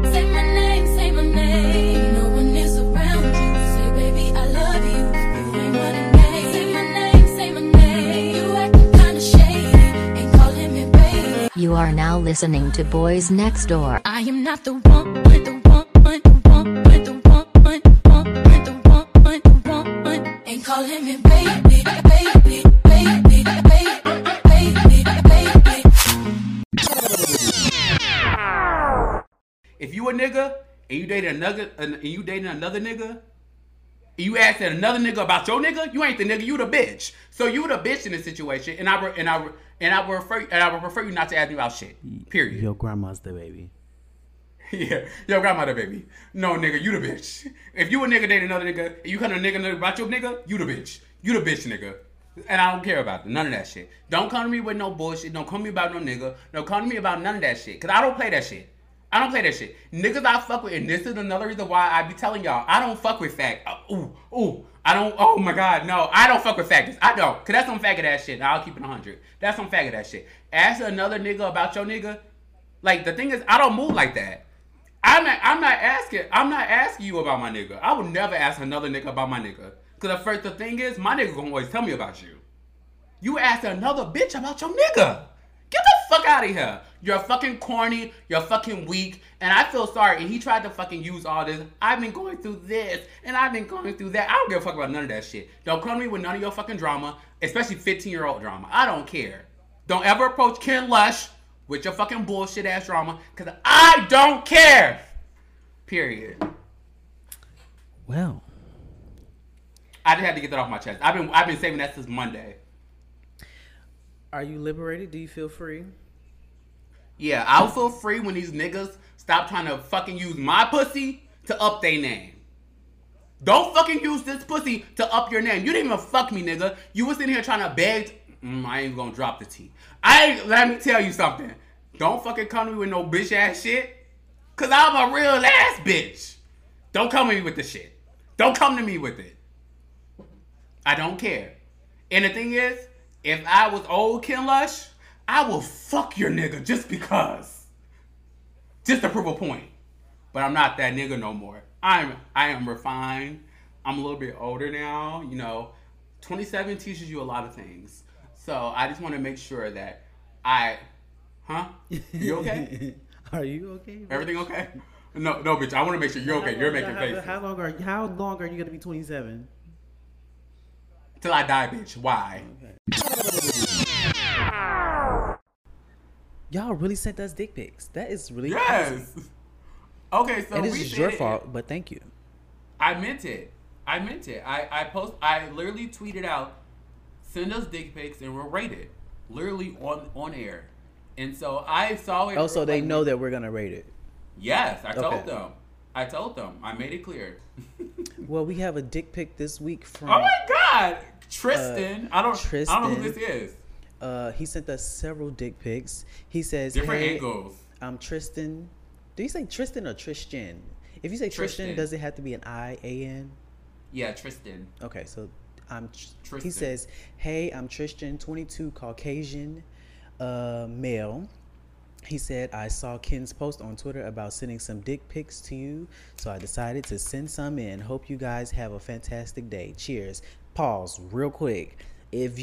Say my name, say my name. No one is around you. Say, baby, I love you. You ain't running game. Say my name, say my name. You acting kinda shady. Ain't calling me baby. You are now listening to Boys Next Door. I am not the one, the one, the one, the one, the one, the one, the one. Ain't calling me baby, baby, baby, baby, baby, baby. If you a nigga and you dating another nigga, and you asking another nigga about your nigga, you ain't the nigga, you the bitch. So you the bitch in this situation, and I would prefer you not to ask me about shit. Period. Your grandma's the baby. Yeah, your grandma the baby. No, nigga, you the bitch. If you a nigga dating another nigga, and you come to a nigga about your nigga, you the bitch. You the bitch, nigga. And I don't care about none of that shit. Don't come to me with no bullshit. Don't come to me about no nigga. Don't come to me about none of that shit. Because I don't play that shshit. I don't play that shit. Niggas I fuck with, and this is another reason why I be telling y'all, I don't fuck with fag. I don't, oh my God, no. I don't fuck with faggots. I don't. Because that's some faggot ass shit. I'll keep it 100. That's some faggot ass shit. Ask another nigga about your nigga. Like, the thing is, I don't move like that. I'm not asking you about my nigga. I would never ask another nigga about my nigga. Because the thing is, my nigga gonna always tell me about you. You ask another bitch about your nigga. Get the fuck out of here. You're fucking corny. You're fucking weak. And I feel sorry. And he tried to fucking use all this. I've been going through this. And I've been going through that. I don't give a fuck about none of that shit. Don't come to me with none of your fucking drama. Especially 15-year-old drama. I don't care. Don't ever approach Ken Lush with your fucking bullshit ass drama. Because I don't care. Period. Well. I just had to get that off my chest. I've been saving that since Monday. Are you liberated? Do you feel free? Yeah, I'll feel free when these niggas stop trying to fucking use my pussy to up their name. Don't fucking use this pussy to up your name. You didn't even fuck me, nigga. You was sitting here trying to beg. I ain't gonna drop the T. Let me tell you something. Don't fucking come to me with no bitch ass shit. Cause I'm a real ass bitch. Don't come to me with the shit. Don't come to me with it. I don't care. And the thing is, if I was old Ken Lush, I will fuck your nigga just because. Just to prove a point. But I'm not that nigga no more. I am refined. I'm a little bit older now. You know, 27 teaches you a lot of things. So I just want to make sure that You okay? Are you okay? Bitch? Everything okay? No, bitch. I want to make sure you're okay. You're making faces. How long are you gonna be 27? Till I die, bitch. Why? Okay. Y'all really sent us dick pics. That is really yes. Crazy. Okay, so and this is your fault, but thank you. I meant it. I literally tweeted out, send us dick pics and we'll rate it. Literally on air. And so I saw it. Oh, so they know that we're gonna rate it. Yes, I told them. I made it clear. Well, we have a dick pic this week from. Oh my God, Tristan. I don't know who this is. He sent us several dick pics. He says, different "Hey, angles. I'm Tristan." Do you say Tristan or Tristan? If you say Tristan, does it have to be an I-A-N? Yeah, Tristan. Okay, so I'm. Tristan. He says, "Hey, I'm Tristan, 22, Caucasian, male." He said, I saw Ken's post on Twitter about sending some dick pics to you, so I decided to send some in. Hope you guys have a fantastic day. Cheers. Pause real quick. If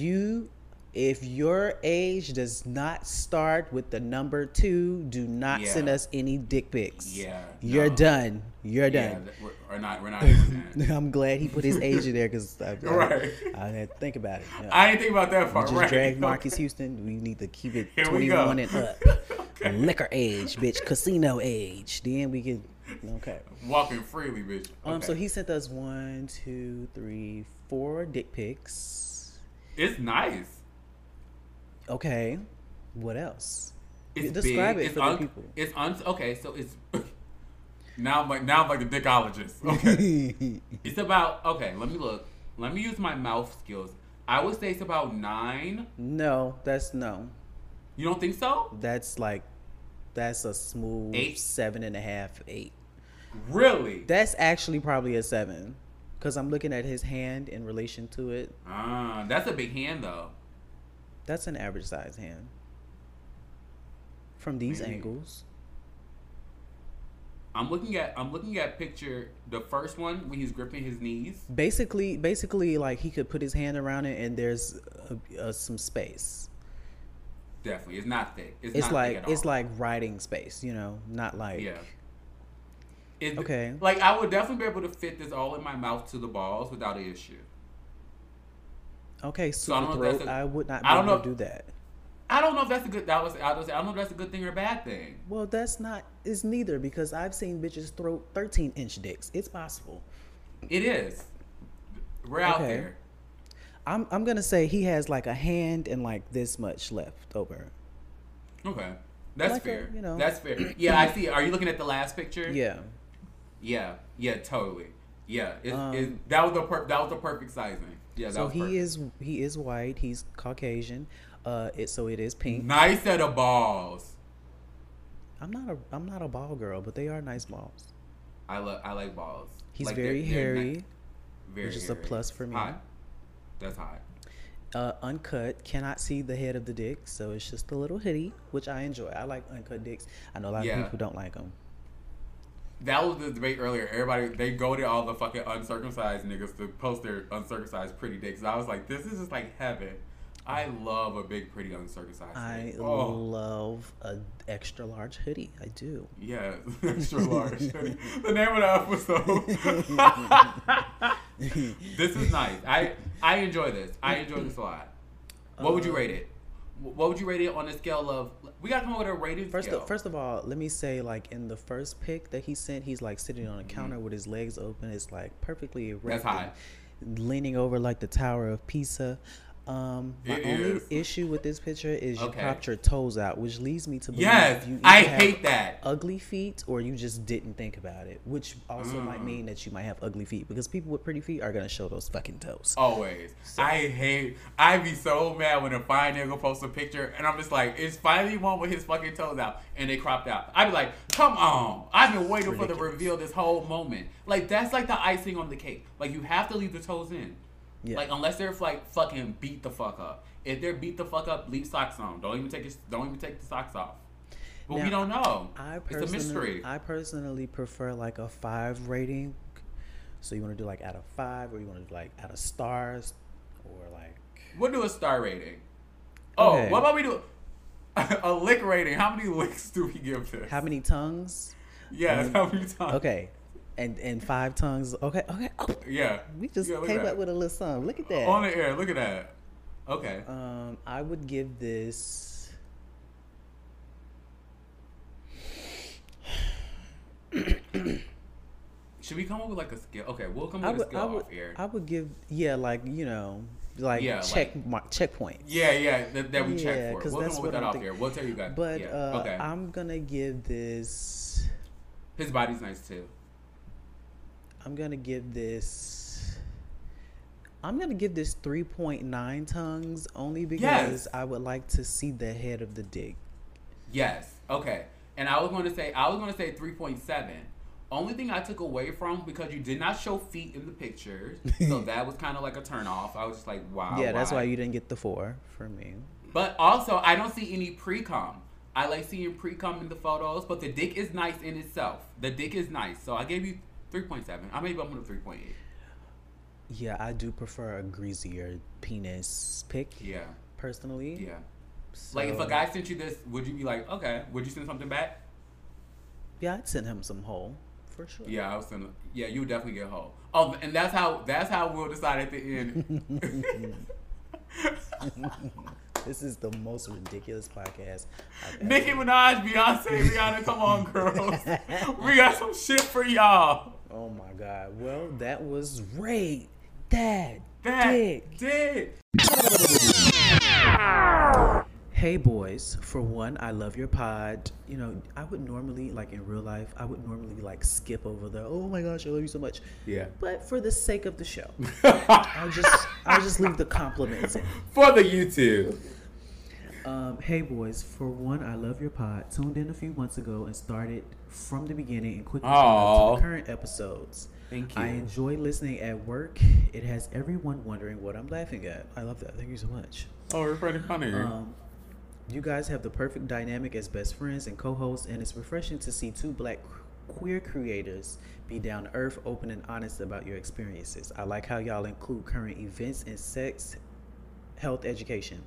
your age does not start with the number 2, do not send us any dick pics. Yeah. You're done. You're done. We're not doing that. I'm glad he put his age in there because I had to think about it. You know. I didn't think about that part. We just dragged Marcus Houston. We need to keep it 21 and up. Okay. Liquor age, bitch. Casino age. Then we can. Okay. Walking freely, bitch. Okay. So he sent us 1, 2, 3, 4 dick pics. It's nice. Okay. What else? It's describe big. it for the people. Okay. So it's now I'm like the dickologist. Okay. It's about Let me look. Let me use my mouth skills. I would say it's about 9. No, that's no. You don't think so? That's a smooth 8? 7.5, 8. Really? That's actually probably a 7, because I'm looking at his hand in relation to it. That's a big hand though. That's an average size hand. From these angles. I'm looking at picture the first one when he's gripping his knees. Basically, like he could put his hand around it and there's some space. Definitely, it's not thick. It's not like thick at all. it's like writing space, you know, not like okay. Like I would definitely be able to fit this all in my mouth to the balls without an issue. Okay, So I don't know if throat, that's I would not be I don't able know- to do that. I don't know if that's a good. I don't know if that's a good thing or a bad thing. Well, it's neither because I've seen bitches throw 13-inch dicks. It's possible. It is. We're out Okay. there. I'm gonna say he has like a hand and like this much left over. Okay, that's Like a, fair. you know. That's fair. Yeah, I see. Are you looking at the last picture? Yeah. Yeah, totally. Yeah, Um, that was the perfect sizing. Yeah, that So was perfect. he is white. He's Caucasian. So it is pink. Nice set of balls. I'm not a ball girl, but they are nice balls. I like balls. He's Like, very they're hairy, very which is a hairy. plus for me. Hot. That's hot. Uncut, cannot see the head of the dick, so it's just a little hoodie, which I enjoy. I like uncut dicks. I know a lot Yeah. of people don't like them. That was the debate earlier. Everybody, they go to all the fucking uncircumcised niggas to post their uncircumcised pretty dicks. I was like, this is just like heaven. I love a big, pretty uncircumcised I dick. Oh, love a extra large hoodie. I do. yeah. Extra large. The name of the episode. This is nice. I enjoy this. I enjoy this a lot. What would you rate it? What would you rate it on a scale of... We got to come up with a rating scale. First of all, let me say, like, in the first pic that he sent, he's like sitting on a counter with his legs open. It's like perfectly erect. That's hot. Leaning over like the Tower of Pisa. My It only is. issue with this picture is you Okay. popped your toes out, which leads me to believe Yes, you I either have hate that. ugly feet or you just didn't think about it, which also might mean that you might have ugly feet because people with pretty feet are gonna show those fucking toes. Always. I be so mad when a fine nigga posts a picture and I'm just like, it's finally one with his fucking toes out and they cropped out. I be like, come on. I've been waiting for the ridiculous. reveal this whole moment. Like, that's like the icing on the cake. Like, you have to leave the toes in. Yeah. Like, unless they're like fucking beat the fuck up. If they're beat the fuck up, leave socks on. Don't even take the socks off. But we Now, don't know. It's a personally, mystery. I personally prefer like a 5 rating. So you want to do like out of 5, or you want to do like out of stars, or like We'll do a star rating. Oh, Okay. what about we do a lick rating? How many licks do we give this? how many tongues? Yeah, how many times? Okay, and 5 tongues. Okay. Oh, Yeah. we just Yeah, look came at up that. with a little something. Look at that. On the air, look at that. Okay. I would give this. Should we come up with like a scale? Okay, we'll come up with a scale off here. I would give like Yeah, checkpoint. Yeah, that we Yeah, check for. 'cause We'll that's come up with what that I'm off thinking. here. We'll tell you guys. But yeah. Okay. I'm gonna give this. His body's nice too. I'm gonna give this 3.9 tongues only because Yes. I would like to see the head of the dick. Yes. Okay. And I was going to say 3.7. Only thing I took away from, because you did not show feet in the pictures, so that was kind of like a turn off. I was just like, wow. Yeah, that's why you didn't get the 4 for me. But also, I don't see any pre-cum. I like seeing pre-cum in the photos, but the dick is nice in itself. The dick is nice. So I gave you 3.7. I may bump it to 3.8. Yeah, I do prefer a greasier penis pic. Yeah. Personally. Yeah. So, Like, if a guy sent you this, would you be like, okay, would you send something back? Yeah, I'd send him some hole for sure. Yeah, I was sending. Yeah, you would definitely get whole. Oh, and that's how we'll decide at the end. This is the most ridiculous podcast I've ever. Nicki Minaj, Beyonce, Rihanna, come on, girls. We got some shit for y'all. Oh my god. Well, that was Ray. That That dick. dick. Hey boys, for one, I love your pod. You know, I would normally, like in real life, I would normally like skip over the oh my gosh, I love you so much. Yeah. But for the sake of the show, I'll just leave the compliments in. For the YouTube. Hey boys, for one, I love your pod. Tuned in a few months ago and started from the beginning and quickly showed up Aw. to the current episodes. Thank you. I enjoy listening at work. It has everyone wondering what I'm laughing at. I love that. Thank you so much. Oh, we're pretty funny. You guys have the perfect dynamic as best friends and co-hosts, and it's refreshing to see 2 black queer creators. Be down to earth, open, and honest about your experiences. I like how y'all include current events and sex, health, education.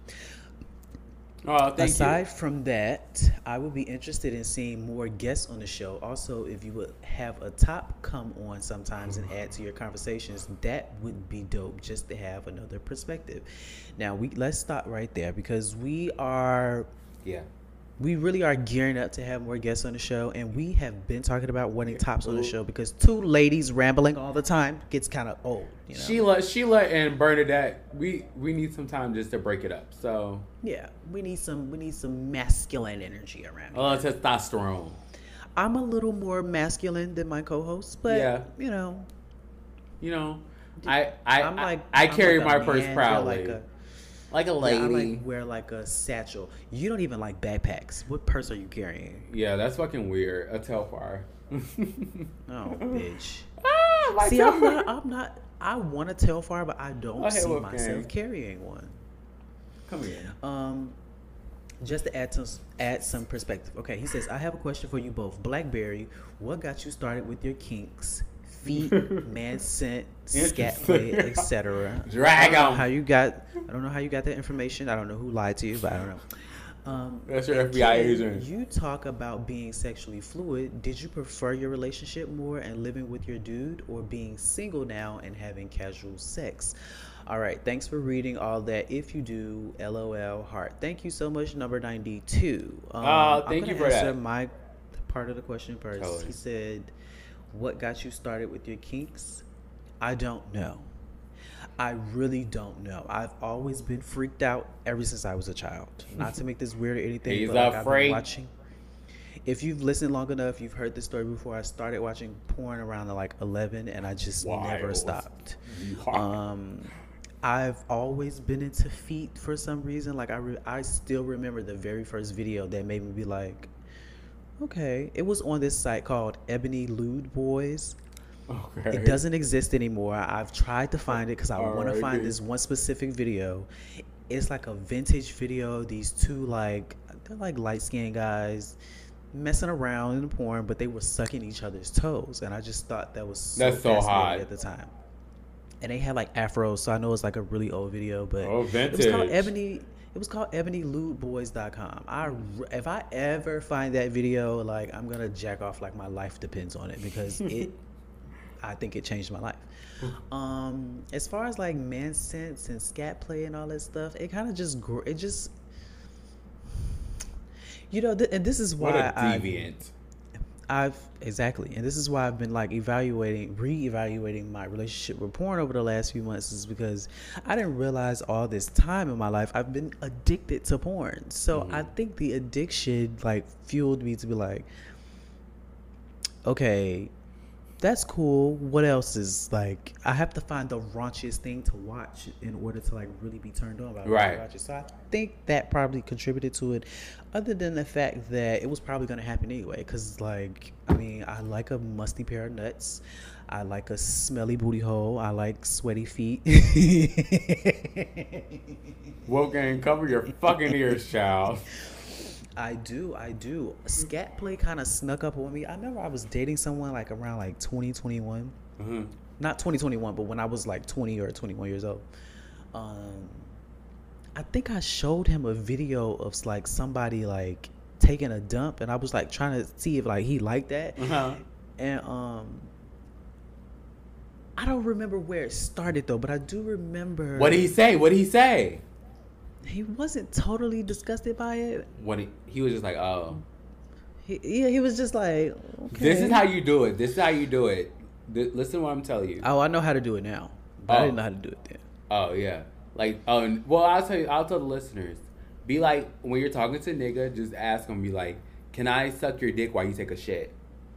Oh, thank Aside you. from that, I would be interested in seeing more guests on the show. Also, if you would have a top come on sometimes and add to your conversations, that would be dope just to have another perspective. Now, let's stop right there because Yeah. we really are gearing up to have more guests on the show, and we have been talking about wanting tops on the show because two ladies rambling all the time gets kind of old. You know? Sheila and Bernadette, we need some time just to break it up. So Yeah, we need some masculine energy around a here. little testosterone. I'm a little more masculine than my co-hosts, but Yeah. you know, You know, I'm I I'm carry like a my man, purse you're proudly. Like a I lady. like wear like a satchel. You don't even like backpacks. What purse are you carrying? Yeah, that's fucking weird. A Telfar. Oh, bitch. My See, Telfar. I'm not. I want to tell far, but I don't Okay, see Wolfgang. myself carrying one. Come here. Just to add some perspective. Okay, he says, I have a question for you both. Blackberry, what got you started with your kinks? Feet, man scent, scat play, etc. Drag 'em. I don't know how you got that information. I don't know who lied to you, but I don't know. That's your FBI Ken, agent. You talk about being sexually fluid. Did you prefer your relationship more and living with your dude, or being single now and having casual sex? All right, thanks for reading all that. If you do, LOL heart. Thank you so much, number 92. Thank you for answer that. my part of the question first. Totally. He said, what got you started with your kinks? I don't know. I really don't know. I've always been freaked out ever since I was a child. Not to make this weird or anything, He's but like, a I've been freak. watching. If you've listened long enough, you've heard this story before. I started watching porn around like 11, and I just never Wild. stopped. Wild. I've always been into feet for some reason. Like I still remember the very first video that made me be like, okay. It was on this site called Ebony Lewd Boys. Okay. It doesn't exist anymore. I've tried to find it because I want to Alrighty. find this one specific video. It's like a vintage video. These two they're like light skinned guys messing around in the porn, but they were sucking each other's toes, and I just thought that was That's so fascinating hot. at the time. And they had like afros, so I know it's like a really old video, but Oh, it was called vintage. Ebony. It was called EbonyLewdBoys.com. If I ever find that video, like I'm gonna jack off like my life depends on it because I think it changed my life. As far as like man sense and scat play and all that stuff, it kind of just and this is why What a deviant. I've exactly, and this is why I've been like reevaluating my relationship with porn over the last few months, is because I didn't realize all this time in my life I've been addicted to porn. So I think the addiction like fueled me to be like, okay, that's cool. What else is like? I have to find the raunchiest thing to watch in order to like really be turned on by Right. watch it. So I think that probably contributed to it. Other than the fact that it was probably going to happen anyway, because like I mean, I like a musty pair of nuts. I like a smelly booty hole. I like sweaty feet. Wolfgang, cover your fucking ears, child. I do. Scat play kind of snuck up on me. I remember I was dating someone like around like 2021. Mm-hmm. Not 2021, but when I was like 20 or 21 years old. I think I showed him a video of like somebody like taking a dump, and I was like trying to see if like he liked that. Uh-huh. And I don't remember where it started though, but I do remember What did he say? What did he say? he wasn't totally disgusted by it. When he was just like, oh. He was just like, okay. This is how you do it. This is how you do it. Listen to what I'm telling you. Oh, I know how to do it now, but I didn't know how to do it then. Oh, yeah. Like, well, I'll tell the listeners. Be like, when you're talking to a nigga, just ask him, be like, can I suck your dick while you take a shit?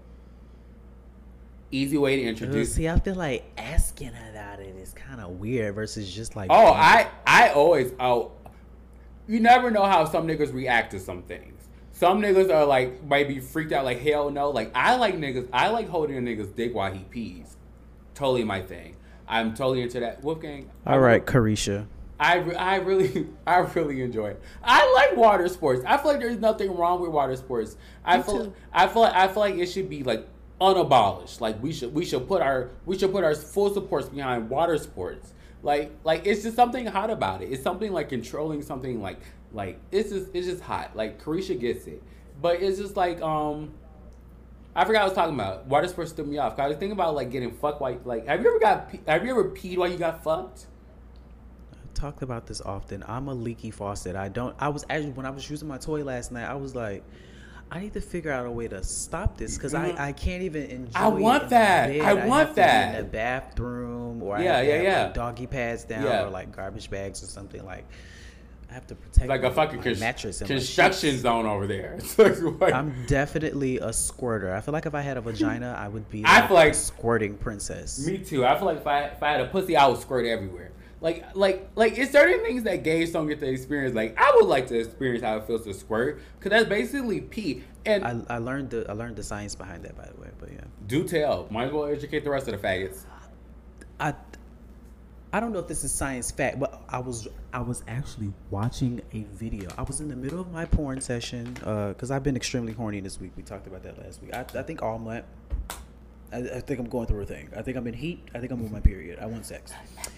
Easy way to introduce. See, I feel like asking about it is kind of weird versus just like. Oh, I always, you never know how some niggas react to some things. Some niggas are like, might be freaked out like, hell no. Like, I like holding a nigga's dick while he pees. Totally my thing. I'm totally into that. Wolfgang. All right, Carisha. I really enjoy it. I like water sports. I feel like there's nothing wrong with water sports. I feel like it should be like unabolished. Like we should put our full supports behind water sports. Like it's just something hot about it. It's something like controlling something like it's just hot. Like Carisha gets it, but it's just like I forgot what I was talking about. Water sports threw me off. 'Cause I was thinking about like getting fucked while like have you ever peed while you got fucked? Talked about this often. I'm a leaky faucet. I was actually, when I was using my toy last night, I was like, I need to figure out a way to stop this because I can't even enjoy. I want it that. in I bed. want have to be that. in the bathroom, or I Yeah, have to have, yeah. like, doggy pads down, Yeah. or like garbage bags or something. Like I have to protect Like a fucking my mattress and my construction sheets. zone over there. It's like, I'm definitely a squirter. I feel like if I had a vagina, I would be I like, feel like- a squirting princess. me too. I feel like if I had a pussy, I would squirt everywhere. Like it's certain things that gays don't get to experience. Like I would like to experience how it feels to squirt, because that's basically pee. And I learned the science behind that, by the way. But yeah, do tell. Might as well educate the rest of the faggots. I don't know if this is science fact, but I was actually watching a video. I was in the middle of my porn session because I've been extremely horny this week. We talked about that last week. I think all month. I think I'm going through a thing. I think I'm in heat. I think I'm on my period. I want sex.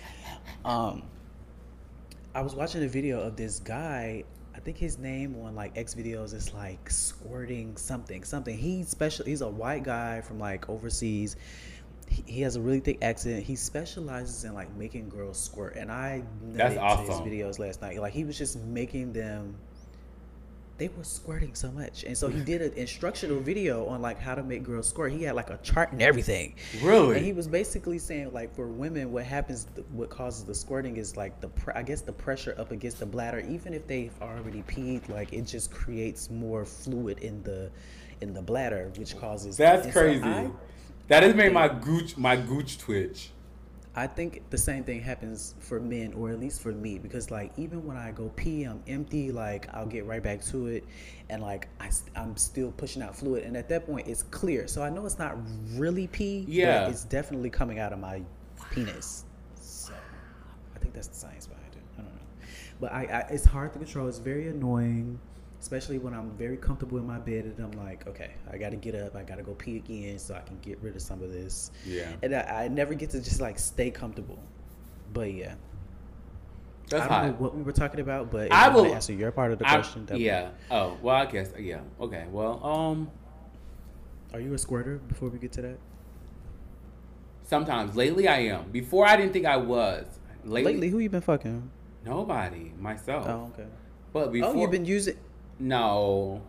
I was watching a video of this guy. I think his name on like X videos is like squirting something. He's a white guy from like overseas. He has a really thick accent. He specializes in like making girls squirt, and I That's nutted awesome. to his videos last night. Like he was just making them. They were squirting so much, and so he did an instructional video on like how to make girls squirt. He had like a chart and everything. Really? And he was basically saying like for women, what causes the squirting is like I guess the pressure up against the bladder. Even if they've already peed, like it just creates more fluid in the bladder, which causes. That's and so crazy. That has made my gooch twitch. I think the same thing happens for men, or at least for me, because like even when I go pee, I'm empty. Like I'll get right back to it, and like I'm still pushing out fluid, and at that point it's clear. So I know it's not really pee, Yeah. but it's definitely coming out of my penis. So I think that's the science behind it. I don't know, but I it's hard to control. It's very annoying, especially when I'm very comfortable in my bed and I'm like, okay, I got to get up, I got to go pee again so I can get rid of some of this. Yeah. And I never get to just like stay comfortable. But yeah. That's I don't know hot. what we were talking about, but if I you want will to answer your part of the question. that would- Yeah. Oh, well, I guess. Yeah. Okay. Well, Are you a squirter before we get to that? sometimes. Lately, I am. Before, I didn't think I was. Lately, who you been fucking? Nobody. Myself. Oh, okay. But before. Oh, you've been using. No.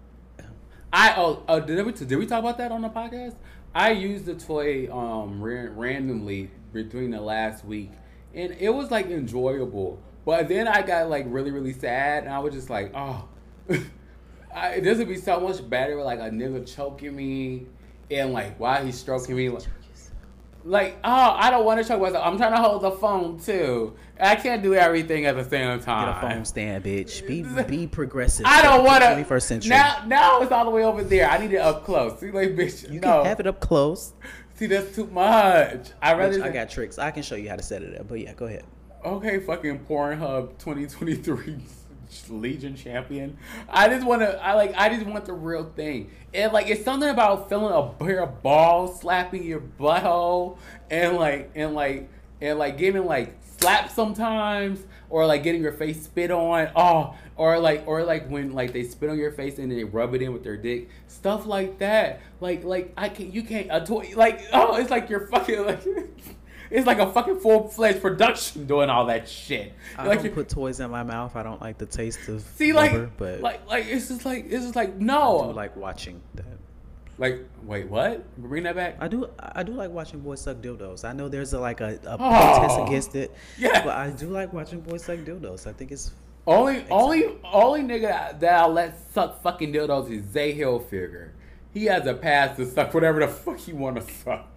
Did we talk about that on the podcast? I used the toy randomly between the last week, and it was like enjoyable. But then I got like really really sad, and I was just like, oh, this would be so much better with like a nigga choking me, and like while he's stroking me. Like, oh, I don't want to choke myself. I'm trying to hold the phone too. I can't do everything at the same time. Get a phone stand, bitch. Be progressive. I don't want to. 21st century. Now it's all the way over there. I need it up close. See, like, bitch, You no. can have it up close. See, that's too much. I rather. I got tricks. I can show you how to set it up. But yeah, go ahead. Okay, fucking Pornhub 2023 Legion champion. I just want the real thing. And like, it's something about feeling a pair of balls slapping your butthole, and getting like slapped sometimes, or like getting your face spit on. Oh, or like when like they spit on your face and then they rub it in with their dick. Stuff like that. Like you can't a toy like, oh, it's like you're fucking like. It's like a fucking full-fledged production doing all that shit. I Like don't put toys in my mouth. I don't like the taste of see, like, rubber, but like it's just like I no. do like watching that. Like, wait, what? Bring that back. I do like watching boys suck dildos. I know there's a protest Oh. against it. Yeah. But I do like watching boys suck dildos. I think it's Only nigga that I'll let suck fucking dildos is Zay Hilfiger. He has a pass to suck whatever the fuck he want to suck.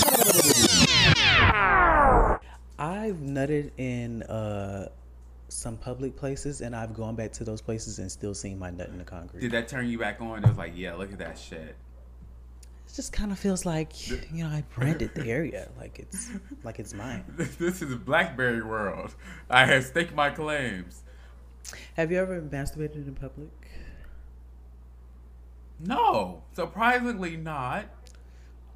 I've nutted in some public places, and I've gone back to those places and still seen my nut in the concrete. Did that turn you back on? It was like, yeah, look at that shit. It just kind of feels like, I branded the area like it's mine. This is Blackberry world. I have staked my claims. Have you ever masturbated in public? No, surprisingly not.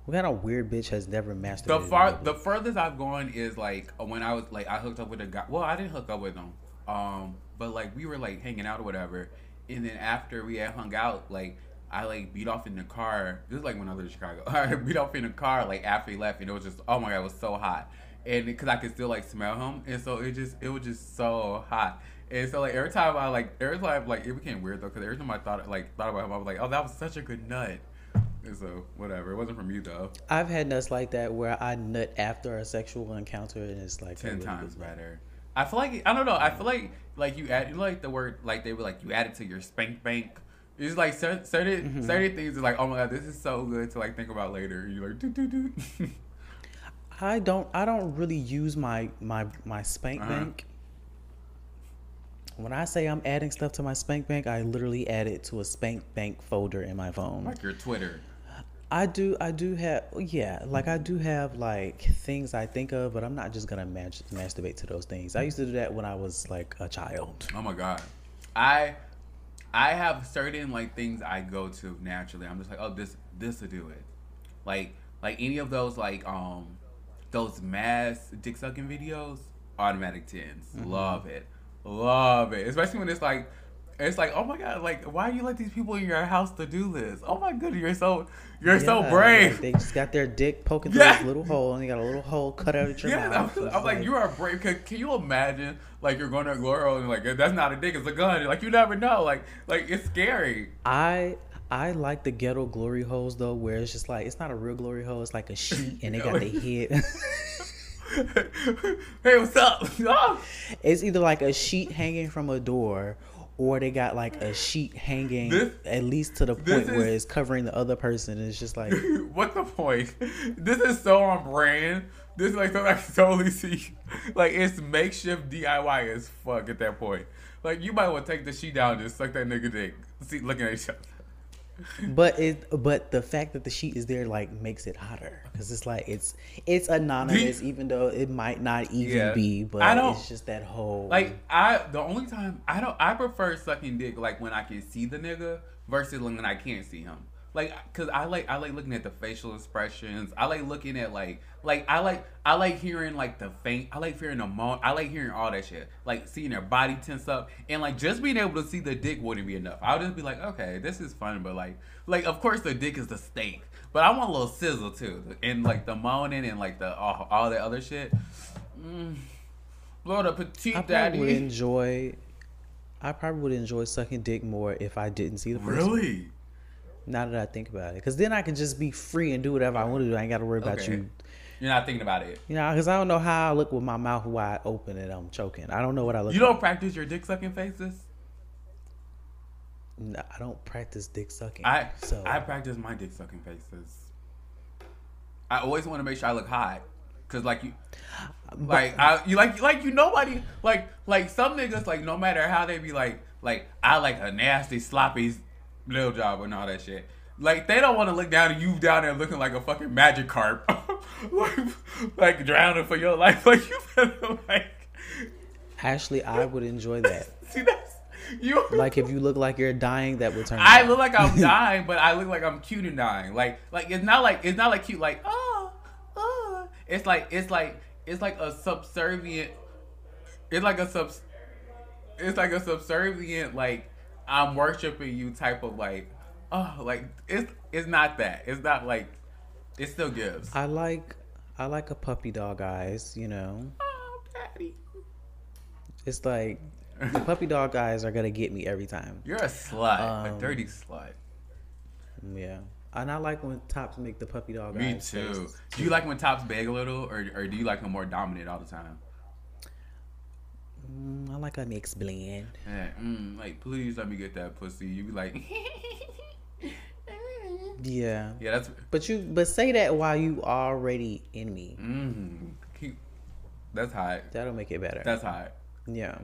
What kind of weird bitch has never masturbated? The furthest I've gone is like when I was like I hooked up with a guy. Well, I didn't hook up with him. But like we were like hanging out or whatever, and then after we had hung out, like I like beat off in the car. This is like when I was in Chicago. I beat off in the car like after he left, and it was just, oh my god, it was so hot, and because I could still like smell him, and so it was just so hot. And so like every time like it became weird though, because every time I thought about him, I was like, oh, that was such a good nut. And so whatever, it wasn't from you though. I've had nuts like that where I nut after a sexual encounter, and it's like 10 times better. I feel like, I don't know, I feel like you add, you know, like the word, like they were like, you add it to your spank bank. It's like certain things is like, oh my god, this is so good to like think about later. You're like, do. I don't really use my spank bank. When I say I'm adding stuff to my spank bank, I literally add it to a spank bank folder in my phone. Like your Twitter. I do have, yeah, like I do have like things I think of, but I'm not just gonna masturbate to those things. I used to do that when I was like a child. Oh my god, I have certain like things I go to naturally. I'm just like, oh, this will do it. Like any of those like those mass dick sucking videos, automatic 10s. Love it, especially when it's like, oh my god, like why do you let these people in your house to do this? Oh my goodness, you're so brave. Like they just got their dick poking through this little hole, and you got a little hole cut out of your mouth. I'm like, you are brave. Can you imagine like you're going to a glory hole and like that's not a dick, it's a gun. Like you never know. Like it's scary. I like the ghetto glory holes though, where it's just like it's not a real glory hole. It's like a sheet, and they got their head. Hey, what's up? It's either like a sheet hanging from a door, or they got like a sheet hanging at least to the point where it's covering the other person. And it's just like, what's the point? This is so on brand. This is like something I can totally see. Like it's makeshift DIY as fuck at that point. Like you might want to take the sheet down and just suck that nigga dick. See, looking at each other. But the fact that the sheet is there like makes it hotter, because it's like it's anonymous, even though it might not even be. But it's just that whole like the only time I prefer sucking dick like when I can see the nigga versus when I can't see him. Like, cause I like looking at the facial expressions. I like looking at like I like hearing like the faint. I like hearing the moan. I like hearing all that shit. Like seeing their body tense up, and like just being able to see the dick wouldn't be enough. I would just be like, okay, this is fun, but like of course the dick is the steak, but I want a little sizzle too, and like the moaning and like the all that other shit. Lord, a petite daddy. I probably would enjoy sucking dick more if I didn't see the person. Really? Now that I think about it, because then I can just be free and do whatever I want to do. I ain't got to worry about you. You're not thinking about it. You know, because I don't know how I look with my mouth wide open and I'm choking. I don't know what I look. You don't practice your dick sucking faces? No, I don't practice dick sucking. I practice my dick sucking faces. I always want to make sure I look hot, cause like you, nobody like some niggas like no matter how they be like I like a nasty sloppy little job and all that shit. Like they don't want to look down at you down there looking like a fucking magic carp, like drowning for your life. Like you better like. Actually, I would enjoy that. See, that's you. Like if you look like you're dying, that would turn. I look like I'm dying, but I look like I'm cute and dying. Like it's not like cute. Like It's like a subservient. It's like a subservient like I'm worshiping you type of like. Oh, like it's not that. It's not like it still gives. I like a puppy dog eyes, you know. Oh, daddy. It's like the puppy dog eyes are gonna get me every time. You're a slut, a dirty slut. Yeah, and I like when Tops make the puppy dog eyes. Me too. Faces. Do you like when Tops beg a little, or do you like them more dominant all the time? I like a mixed blend. Yeah, like please let me get that pussy. You be like. Yeah. Yeah, that's. But say that while you already in me. That's hot. That'll make it better. That's hot. Yeah.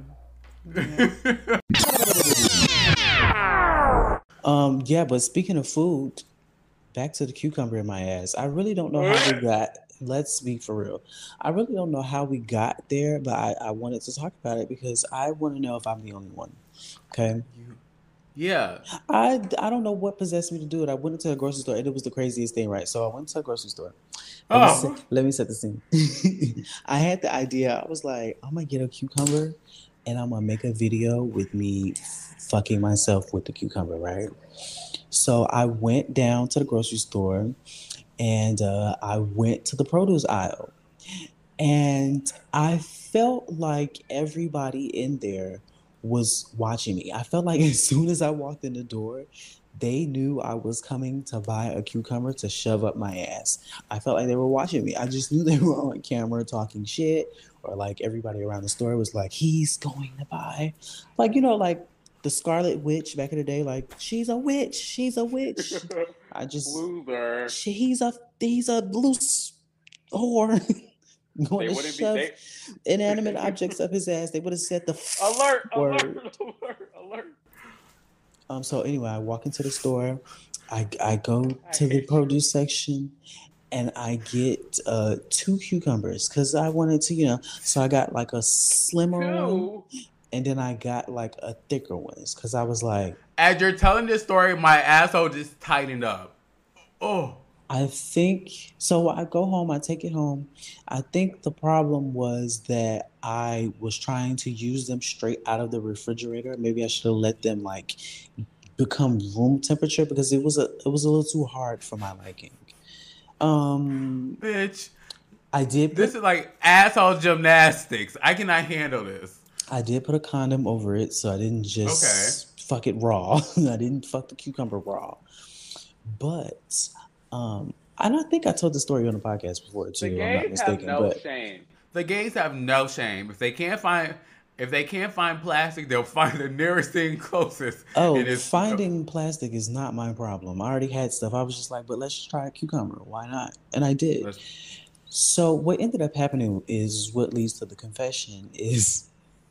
Yeah, but speaking of food, back to the cucumber in my ass. I really don't know how we got. Let's be for real. I really don't know how we got there, but I wanted to talk about it because I want to know if I'm the only one. Okay. Yeah. I don't know what possessed me to do it. I went into a grocery store and it was the craziest thing, right? So I went to a grocery store. Oh. Let me set the scene. I had the idea. I was like, I'm gonna get a cucumber and I'm gonna make a video with me fucking myself with the cucumber, right? So I went down to the grocery store and I went to the produce aisle. And I felt like everybody in there was watching me. I felt like as soon as I walked in the door, they knew I was coming to buy a cucumber to shove up my ass. I felt like they were watching me. I just knew they were on camera talking shit, or like everybody around the store was like, he's going to buy. Like, like the Scarlet Witch back in the day, like, she's a witch, she's a witch. I just, Loser. he's a loose whore. Going to shove inanimate objects up his ass. They would have said the word. Alert. So anyway, I walk into the store. I go to the produce section, and I get 2 cucumbers because I wanted to, So I got like a slimmer one, and then I got like a thicker ones because I was like, as you're telling this story, my asshole just tightened up. Oh. I think so. I go home, I take it home. I think the problem was that I was trying to use them straight out of the refrigerator. Maybe I should have let them like become room temperature because it was a little too hard for my liking. Bitch. I did. This is like asshole gymnastics. I cannot handle this. I did put a condom over it, so I didn't just fuck it raw. I didn't fuck the cucumber raw. But I don't think I told the story on the podcast before too. The I'm not gays mistaken. have no shame. The gays have no shame. If they can't find plastic, they'll find the nearest thing closest. Oh, finding plastic is not my problem. I already had stuff. I was just like, but let's just try a cucumber. Why not? And I did. So what ended up happening is what leads to the confession is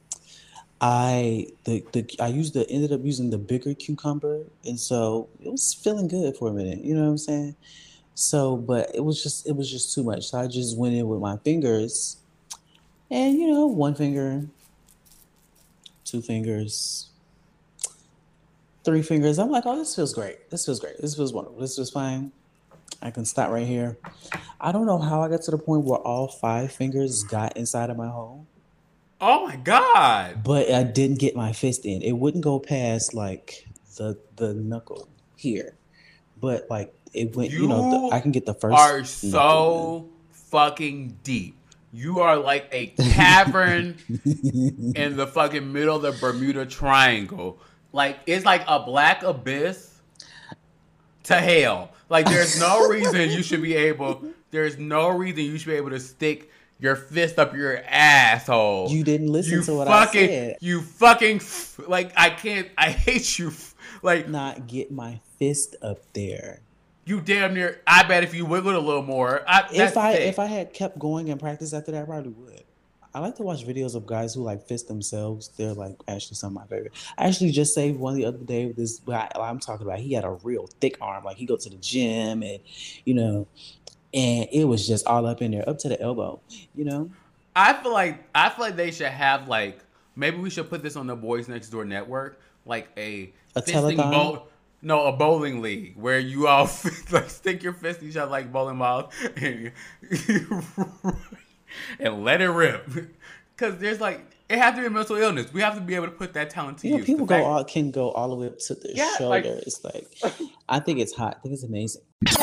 I ended up using the bigger cucumber, and so it was feeling good for a minute. You know what I'm saying? So, but it was just too much. So I just went in with my fingers, and 1 finger, 2 fingers, 3 fingers. I'm like, oh, this feels great. This feels great. This feels wonderful. This feels fine. I can stop right here. I don't know how I got to the point where all 5 fingers got inside of my hole. Oh my God. But I didn't get my fist in. It wouldn't go past like the knuckle here. But like it went, I can get the first. Are so fucking deep. You are like a cavern in the fucking middle of the Bermuda Triangle. Like it's like a black abyss to hell. Like there's no reason you should be able to stick your fist up your asshole. You didn't listen to what I said. You fucking like I hate you. Like not get my fist up there. You damn near. I bet if you wiggled a little more, if I had kept going and practiced after that, I probably would. I like to watch videos of guys who like fist themselves. They're like actually some of my favorite. I actually just saved one the other day with this guy I'm talking about. He had a real thick arm. Like he go to the gym and and it was just all up in there, up to the elbow. I feel like they should have like maybe we should put this on the Boys Next Door network, like a telethon. A bowling league where you all like stick your fist in each other like bowling balls and let it rip. Because there's like it has to be a mental illness. We have to be able to put that talent to use. People can go all the way up to their shoulder. It's like I think it's hot. I think it's amazing.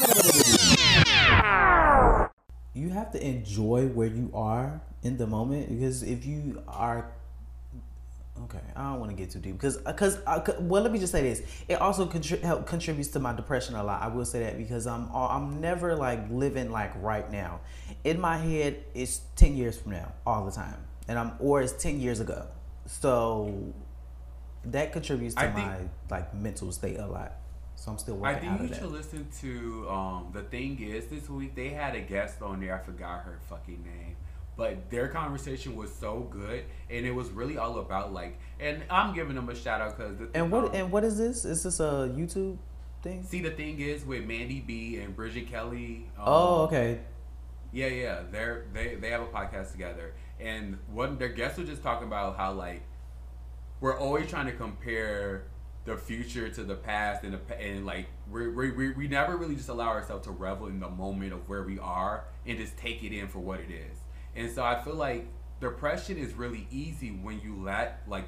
You have to enjoy where you are in the moment because if you are okay, I don't want to get too deep because let me just say this. It also contributes to my depression a lot. I will say that because I'm never like living like right now. In my head, it's 10 years from now all the time, or it's 10 years ago. So that contributes to my like mental state a lot. So I'm still working out of that. I think you should listen to The Thing Is this week. They had a guest on there. I forgot her fucking name. But their conversation was so good, and it was really all about like, and I'm giving them a shout out because. What is this? Is this a YouTube thing? See, The Thing Is with Mandy B and Bridget Kelly. Okay. Yeah. They have a podcast together, and their guests were just talking about how like we're always trying to compare the future to the past, and like we never really just allow ourselves to revel in the moment of where we are and just take it in for what it is. And so I feel like depression is really easy when you let like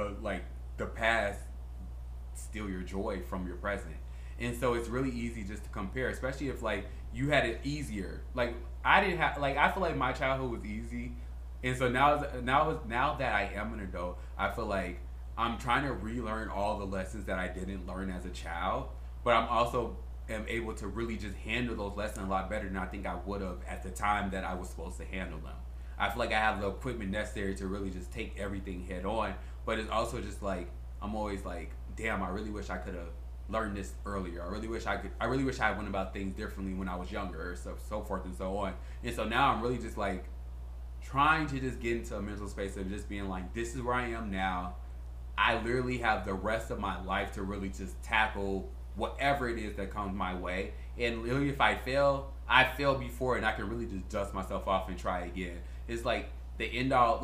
the past steal your joy from your present. And so it's really easy just to compare, especially if like you had it easier. Like I didn't have, like I feel like my childhood was easy, and so now that I am an adult, I feel like I'm trying to relearn all the lessons that I didn't learn as a child, but I'm also am able to really just handle those lessons a lot better than I think I would have at the time that I was supposed to handle them. I feel like I have the equipment necessary to really just take everything head on, but it's also just like I'm always like, damn, I really wish I could have learned this earlier. I really wish I went about things differently when I was younger, or so forth and so on. And so now I'm really just like trying to just get into a mental space of just being like, this is where I am now. I literally have the rest of my life to really just tackle whatever it is that comes my way. And literally if I fail before, and I can really just dust myself off and try again. It's like the end all,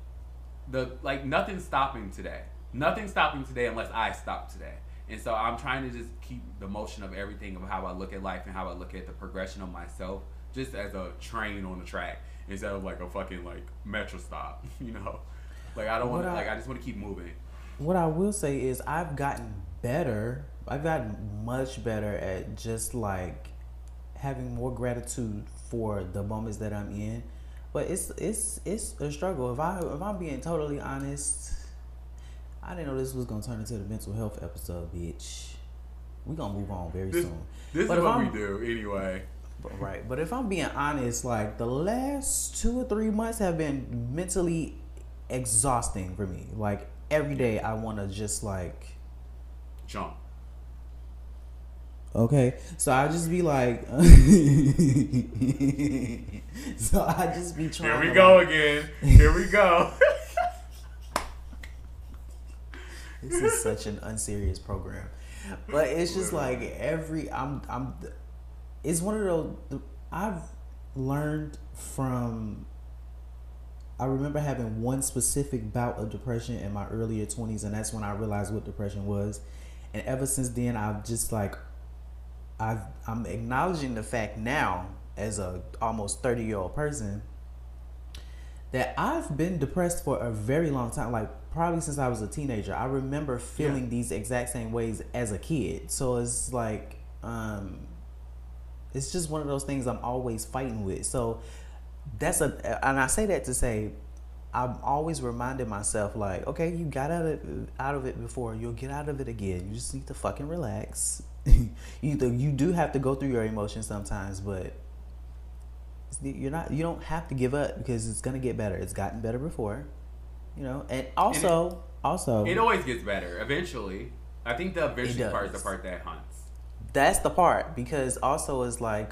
nothing's stopping today. Nothing's stopping today unless I stop today. And so I'm trying to just keep the motion of everything of how I look at life and how I look at the progression of myself just as a train on the track instead of like a fucking like metro stop, you know? Like I don't want to, like I just want to keep moving. What I will say is I've gotten better. I've gotten much better at just like having more gratitude for the moments that I'm in. But it's a struggle. If I'm being totally honest, I didn't know this was gonna turn into the mental health episode, bitch. We gonna move on very soon. This is what we do anyway. Right, but if I'm being honest, like the last 2 or 3 months have been mentally exhausting for me. Like every day, I want to just like jump. Okay, so I just be like, so I just be trying. Here we go again. Here we go. This is such an unserious program, but it's just like it's one of those. I've learned from. I remember having one specific bout of depression in my earlier 20s, and that's when I realized what depression was. And ever since then, I've just like, I'm acknowledging the fact now, as a almost 30-year-old person, that I've been depressed for a very long time, like probably since I was a teenager. I remember feeling these exact same ways as a kid. So it's like, it's just one of those things I'm always fighting with. So and I say that to say, I'm always reminding myself like, okay, you got out of it before, you'll get out of it again. You just need to fucking relax. You do have to go through your emotions sometimes, but you don't have to give up because it's gonna get better. It's gotten better before, you know. And also it always gets better eventually. I think the eventually part is the part that hunts. That's the part, because also it's like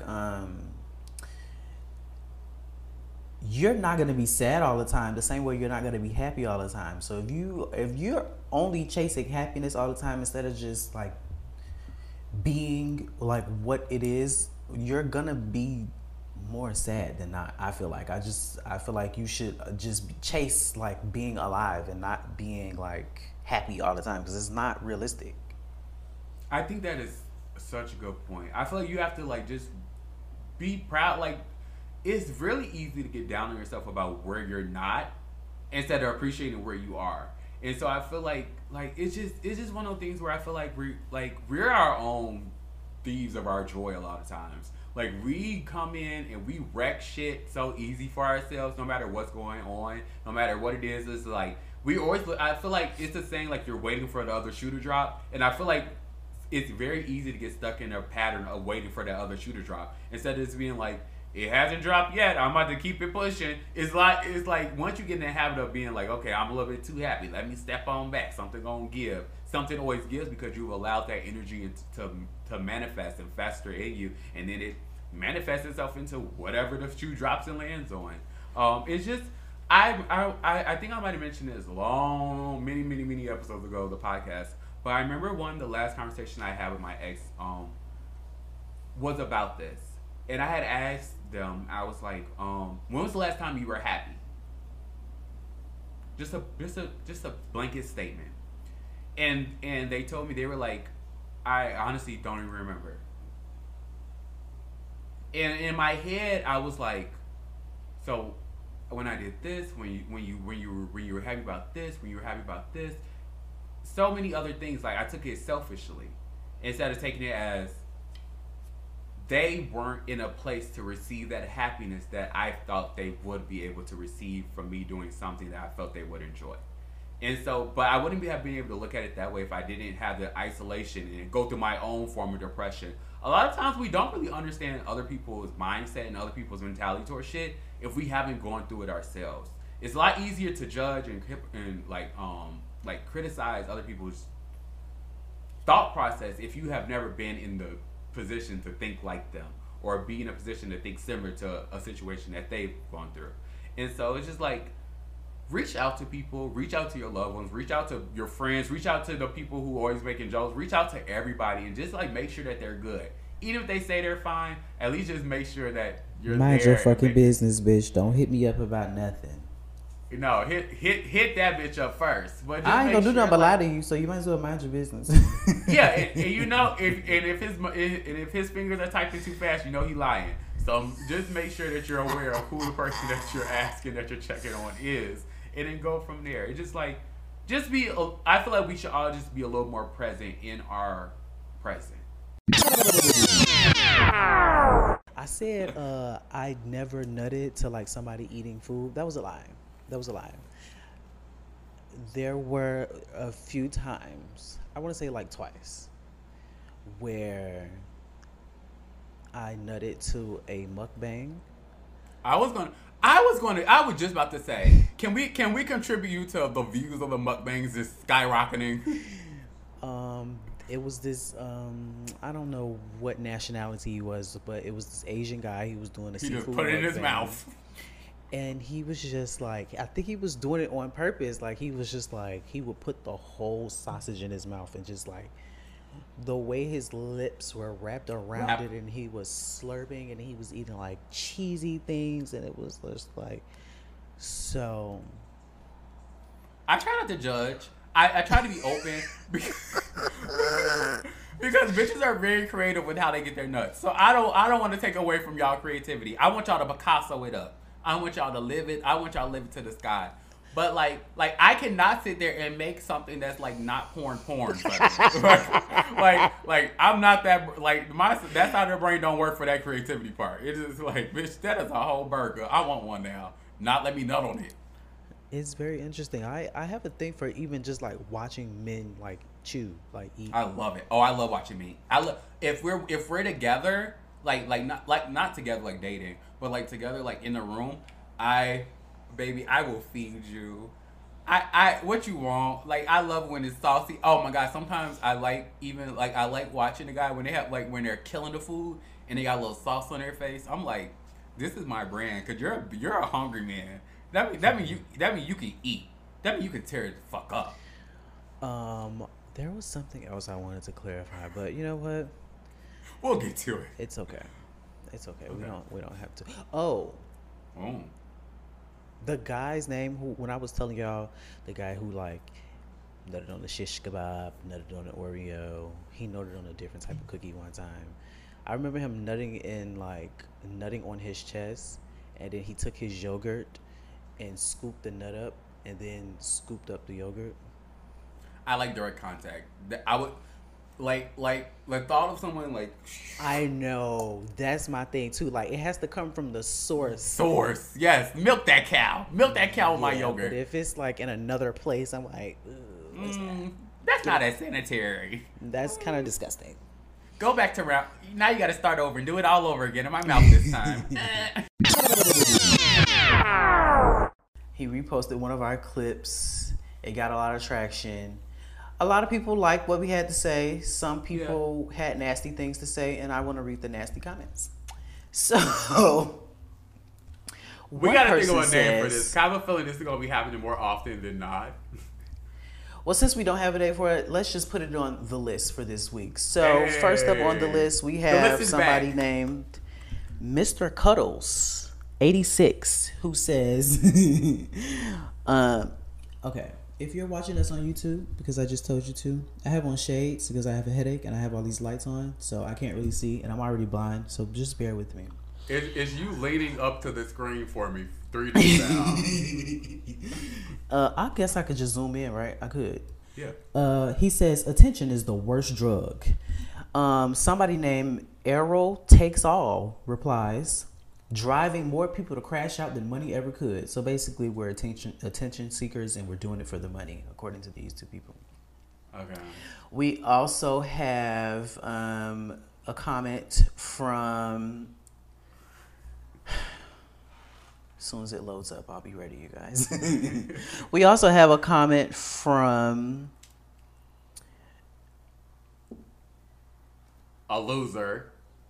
you're not going to be sad all the time the same way you're not going to be happy all the time. So if you're only chasing happiness all the time instead of just like being like what it is, you're going to be more sad than not. I feel like you should just chase like being alive and not being like happy all the time, because it's not realistic. I think that is such a good point. I feel like you have to like just be proud. Like, it's really easy to get down on yourself about where you're not instead of appreciating where you are. And so I feel like it's just one of those things where I feel like we're our own thieves of our joy a lot of times. Like, we come in and we wreck shit so easy for ourselves, no matter what's going on, no matter what it is. It's like I feel like it's the saying, like, you're waiting for the other shoe to drop, and I feel like it's very easy to get stuck in a pattern of waiting for that other shoe to drop instead of just being like, it hasn't dropped yet, I'm about to keep it pushing. It's like once you get in the habit of being like, okay, I'm a little bit too happy, let me step on back, something gonna give. Something always gives because you've allowed that energy to manifest and fester in you, and then it manifests itself into whatever the shoe drops and lands on. It's just, I think I might have mentioned this many episodes ago of the podcast, but I remember the last conversation I had with my ex was about this. And I had asked them, I was like, when was the last time you were happy? Just a blanket statement. And they told me, they were like, I honestly don't even remember. And in my head, I was like, so when I did this, when you were happy about this, when you were happy about this, so many other things. Like, I took it selfishly instead of taking it as they weren't in a place to receive that happiness that I thought they would be able to receive from me doing something that I felt they would enjoy. And so, but I wouldn't have been able to look at it that way if I didn't have the isolation and go through my own form of depression. A lot of times we don't really understand other people's mindset and other people's mentality towards shit if we haven't gone through it ourselves. It's a lot easier to judge and like criticize other people's thought process if you have never been in the position to think like them or be in a position to think similar to a situation that they've gone through. And so it's just like, reach out to people, reach out to your loved ones, reach out to your friends, reach out to the people who are always making jokes, reach out to everybody and just like make sure that they're good. Even if they say they're fine, at least just make sure that you're Mind there. your fucking business, bitch. Don't hit me up about nothing. No, hit that bitch up first. But just I ain't gonna do sure, nothing but like, lie to you, so you might as well mind your business. yeah, and you know, if his fingers are typing too fast, you know he lying. So just make sure that you're aware of who the person that you're asking, that you're checking on is, and then go from there. It's just like, I feel like we should all just be a little more present in our present. I said I never nutted to like somebody eating food. That was a lie. There were a few times, I want to say like twice, where I nutted to a mukbang. I was just about to say, can we contribute to the views of the mukbangs just skyrocketing? It was this I don't know what nationality he was, but it was this Asian guy. He was doing a seafood. He just put it in his mukbang. mouth. And he was just like, I think he was doing it on purpose. Like, he was just like, he would put the whole sausage in his mouth and just like, the way his lips were wrapped around it, and he was slurping and he was eating like cheesy things, and it was just like, so. I try not to judge. I try to be open because bitches are very creative with how they get their nuts. So I don't want to take away from y'all creativity. I want y'all to Picasso it up. I want y'all to live it. I want y'all to live it to the sky. But like I cannot sit there and make something that's like not porn. like I'm not that, like that side of the brain don't work for that creativity part. It's just like, bitch, that is a whole burger. I want one now. Not let me nut on it. It's very interesting. I have a thing for even just like watching men like chew, like eat. I love it. Oh, I love watching meat. I love if we're together, like not together like dating, but like together like in the room. I will feed you. I what you want. Like, I love when it's saucy. Oh my god, sometimes I like watching the guy when they have like when they're killing the food and they got a little sauce on their face. I'm like, this is my brand, cause you're a hungry man. That mean you can eat. That mean you can tear it the fuck up. There was something else I wanted to clarify, but you know what? We'll get to it. It's okay. We don't have to. Oh. The guy's name who, when I was telling y'all, the guy who like nutted on the shish kebab, nutted on the Oreo, he nutted on a different type of cookie one time. I remember him nutting on his chest, and then he took his yogurt and scooped the nut up and then scooped up the yogurt. I like direct contact. I would like the thought of someone like. I know, that's my thing too. Like, it has to come from the source. Yes, milk that cow with my yogurt. But if it's like in another place, I'm like, what's that? That's not as sanitary. That's kind of disgusting. Go back to round. Now you got to start over and do it all over again in my mouth this time. He reposted one of our clips. It got a lot of traction. A lot of people liked what we had to say. Some people had nasty things to say, and I want to read the nasty comments. So, we got to think of a name for this. I have a feeling this is going to be happening more often than not. Well, since we don't have a name for it, let's just put it on the list for this week. So, first up on the list, we have somebody named Mr. Cuddles 86, who says, okay, If you're watching us on YouTube, because I just told you to, I have on shades because I have a headache and I have all these lights on, so I can't really see, and I'm already blind, so just bear with me. Is you leaning up to the screen for me 3D down? I guess I could just zoom in, right? I could. Yeah. He says attention is the worst drug. Somebody named Errol Takes All replies, driving more people to crash out than money ever could. So basically, we're attention seekers, and we're doing it for the money, according to these two people. Okay. We also have a comment from. As soon as it loads up, I'll be ready, you guys. We also have a comment from A loser.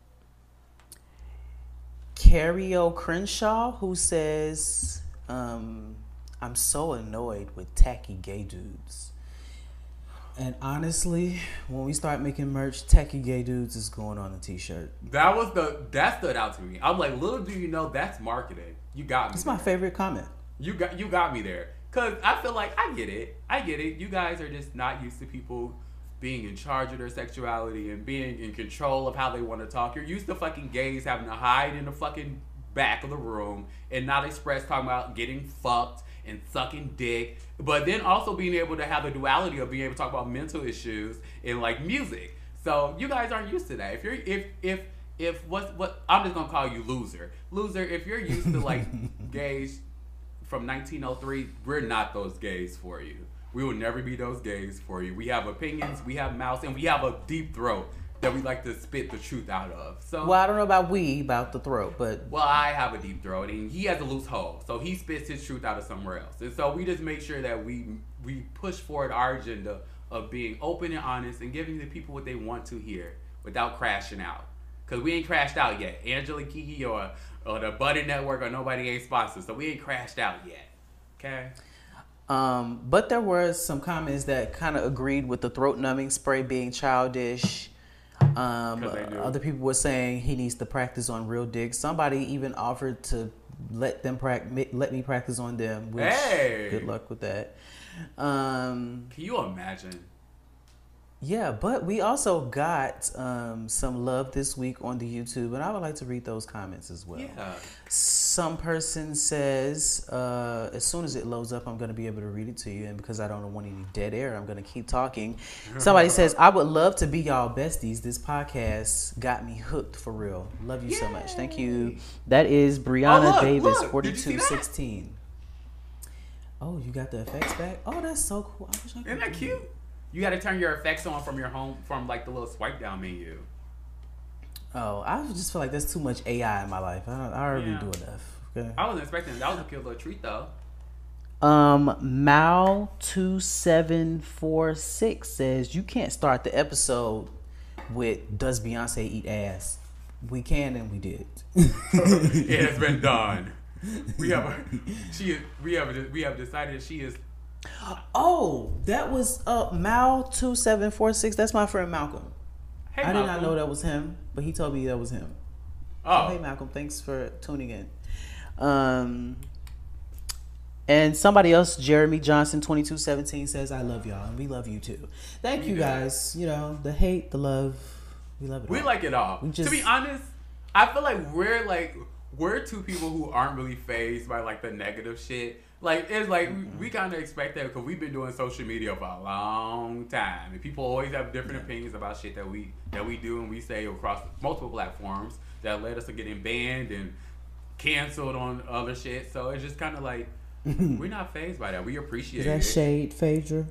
Cario Crenshaw, who says, I'm so annoyed with tacky gay dudes. And honestly, when we start making merch, tacky gay dudes is going on a t-shirt. That stood out to me. I'm like, little do you know, that's marketing. You got me. It's my favorite comment. You got me there. Cause I feel like I get it. You guys are just not used to people being in charge of their sexuality and being in control of how they want to talk. You're used to fucking gays having to hide in the fucking back of the room and not express talking about getting fucked and sucking dick, but then also being able to have the duality of being able to talk about mental issues in like music. So you guys aren't used to that. If what I'm just gonna call you loser. If you're used to like gays from 1903, we're not those gays for you. We will never be those gays for you. We have opinions, we have mouths, and we have a deep throat that we like to spit the truth out of. So, well, I don't know about the throat, but well, I have a deep throat, and he has a loose hole, so he spits his truth out of somewhere else. And so we just make sure that we push forward our agenda of being open and honest and giving the people what they want to hear without crashing out. Because we ain't crashed out yet. Angela Kiki or the Buddy Network or nobody ain't sponsored, so we ain't crashed out yet. Okay. But there were some comments that kind of agreed with the throat numbing spray being childish. Other people were saying he needs to practice on real dicks. Somebody even offered to let me practice on them. Which, hey, good luck with that. Can you imagine? Yeah, but we also got some love this week on the YouTube, and I would like to read those comments as well. Yeah. Some person says, as soon as it loads up, I'm going to be able to read it to you, and because I don't want any dead air, I'm going to keep talking. Somebody says, I would love to be y'all besties. This podcast got me hooked for real. Love you so much. Thank you. That is Brianna Davis, 4216. Oh, you got the effects back? Oh, that's so cool. I wish I could. Isn't that cute? You got to turn your effects on from your home, from like the little swipe down menu. Oh, I just feel like there's too much AI in my life. I already do enough. Okay. I wasn't expecting that. Was a cute little treat though. Mal2746 says you can't start the episode with "Does Beyonce eat ass?" We can and we did. It has been done. We have decided she is. Oh, that was Mal2746. That's my friend Malcolm. Hey, I did not know that was him, but he told me that was him. Oh, hey Malcolm, thanks for tuning in. And somebody else, Jeremy Johnson 2217 says, I love y'all and we love you too. Thank you guys. You know, the hate, the love, we love it all. We like it all. To be honest, I feel like we're two people who aren't really fazed by like the negative shit. Like, it's like, we kind of expect that because we've been doing social media for a long time. And people always have different opinions about shit that we do and we say across multiple platforms that led us to getting banned and canceled on other shit. So it's just kind of like, we're not fazed by that. We appreciate it. Is that shade, Phaedra?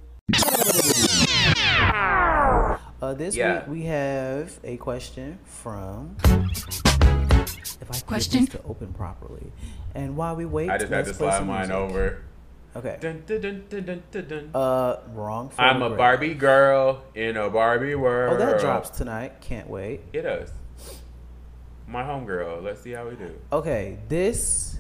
This week we have a question from... If I can get this to open properly. And while we wait, I just had to slide mine over. Okay. Dun, dun, dun, dun, dun, dun, dun. Wrong. I'm a Barbie girl in a Barbie world. Oh, that drops tonight. Can't wait. It does. My homegirl. Let's see how we do. Okay, this.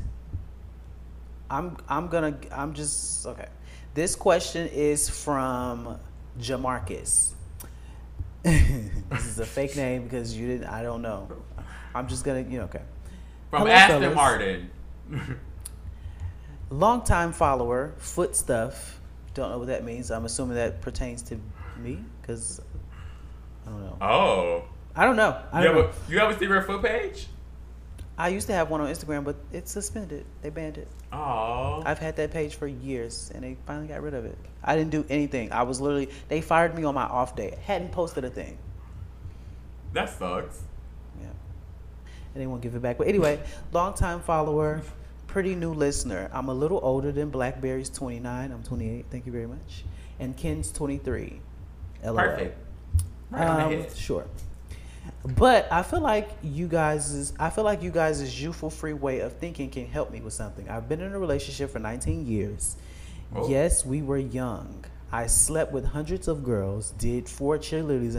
Okay. This question is from Jamarcus. This is a fake name because you didn't. I don't know. I'm just gonna, okay. From Hello, Aston fellas. Martin. Longtime follower, foot stuff. don't know what that means. I'm assuming that pertains to me because I don't know. Oh. I don't know. You have a secret foot page? I used to have one on Instagram, but it's suspended. They banned it. Oh. I've had that page for years, and they finally got rid of it. I didn't do anything. I was literally, they fired me on my off day. Hadn't posted a thing. That sucks. Yeah. And they won't give it back. But anyway, longtime follower, pretty new listener. I'm a little older than Blackberry's 29. I'm 28. Thank you very much. And Ken's 23. LOL. Perfect. Right on the head. Sure. But I feel like you guys' youthful free way of thinking can help me with something. I've been in a relationship for 19 years. Oh. Yes, we were young. I slept with hundreds of girls, did four cheerleaders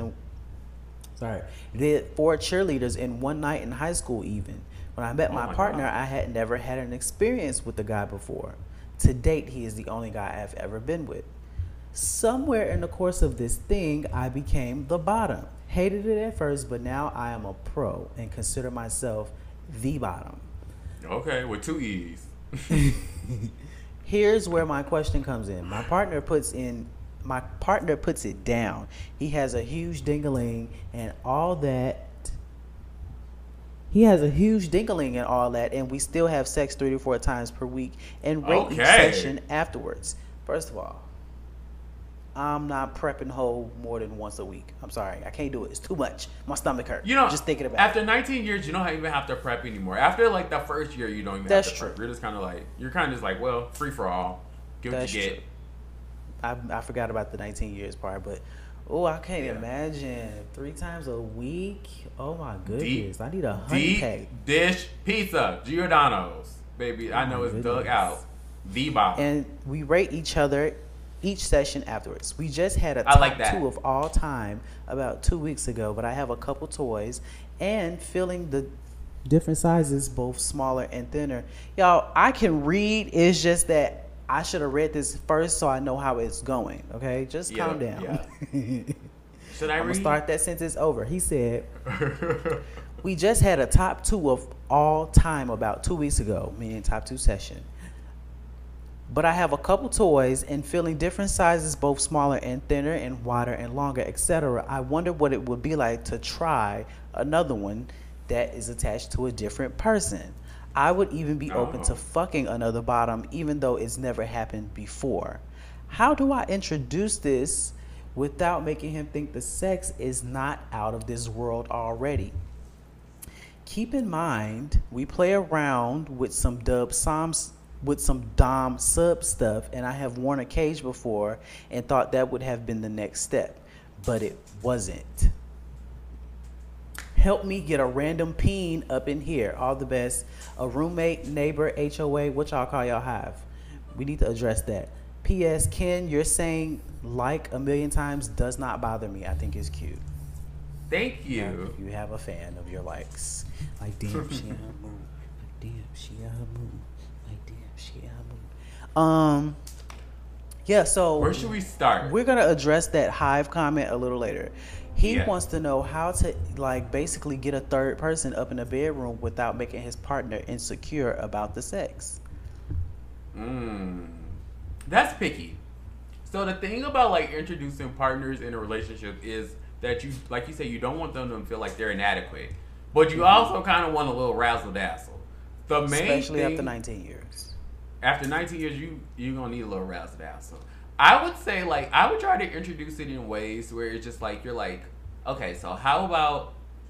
in one night in high school even. When I met my partner, God. I had never had an experience with a guy before. To date, he is the only guy I've ever been with. Somewhere in the course of this thing, I became the bottom. Hated it at first, but now I am a pro and consider myself the bottom. Okay, with 2 E's. Here's where my question comes in. My partner puts it down. He has a huge ding-a-ling and all that. And we still have sex 3 to 4 times per week and rate each session afterwards. First of all, I'm not prepping whole more than once a week. I'm sorry. I can't do it. It's too much. My stomach hurts. Just thinking about after it. 19 years, you don't even have to prep anymore. After like the first year, you don't even have to prep. You're just kind of like, well, free for all. Get what you get. I forgot about the 19 years part, but I can't imagine 3 times a week. Oh my goodness. I need a honey cake. Dish pizza. Giordano's. Baby, I know it's dug out. The bottom. And we rate each other each session afterwards. We just had a top 2 of all time about 2 weeks ago, but I have a couple toys and feeling the different sizes, both smaller and thinner. Y'all, I can read. It's just that I should have read this first so I know how it's going. Okay, just calm down. Yeah. Should I read? I'm gonna start that sentence over. He said, "We just had a top 2 of all time about 2 weeks ago, meaning top 2 session. But I have a couple toys and feeling different sizes, both smaller and thinner and wider and longer, etc. I wonder what it would be like to try another one that is attached to a different person. I would even be open to fucking another bottom, even though it's never happened before. How do I introduce this without making him think the sex is not out of this world already? Keep in mind, we play around with some dom sub stuff, and I have worn a cage before and thought that would have been the next step, but it wasn't. Help me get a random peen up in here. All the best. A roommate, neighbor, HOA, what y'all call y'all hive? We need to address that. P.S. Ken, you're saying like a million times does not bother me. I think it's cute. Thank you. You have a fan of your likes. Like, damn, she in her mood. Like, damn, she in her mood. Yeah, so where should we start? We're gonna address that hive comment a little later. He wants to know how to basically get a third person up in the bedroom without making his partner insecure about the sex. That's picky. So the thing about introducing partners in a relationship is that you, like you say, you don't want them to feel like they're inadequate, but you also kind of want a little razzle dazzle. The main especially thing, after 19 years. After 19 years, you gonna need a little razzle dazzle. I would say I would try to introduce it in ways where it's just you're okay, so how about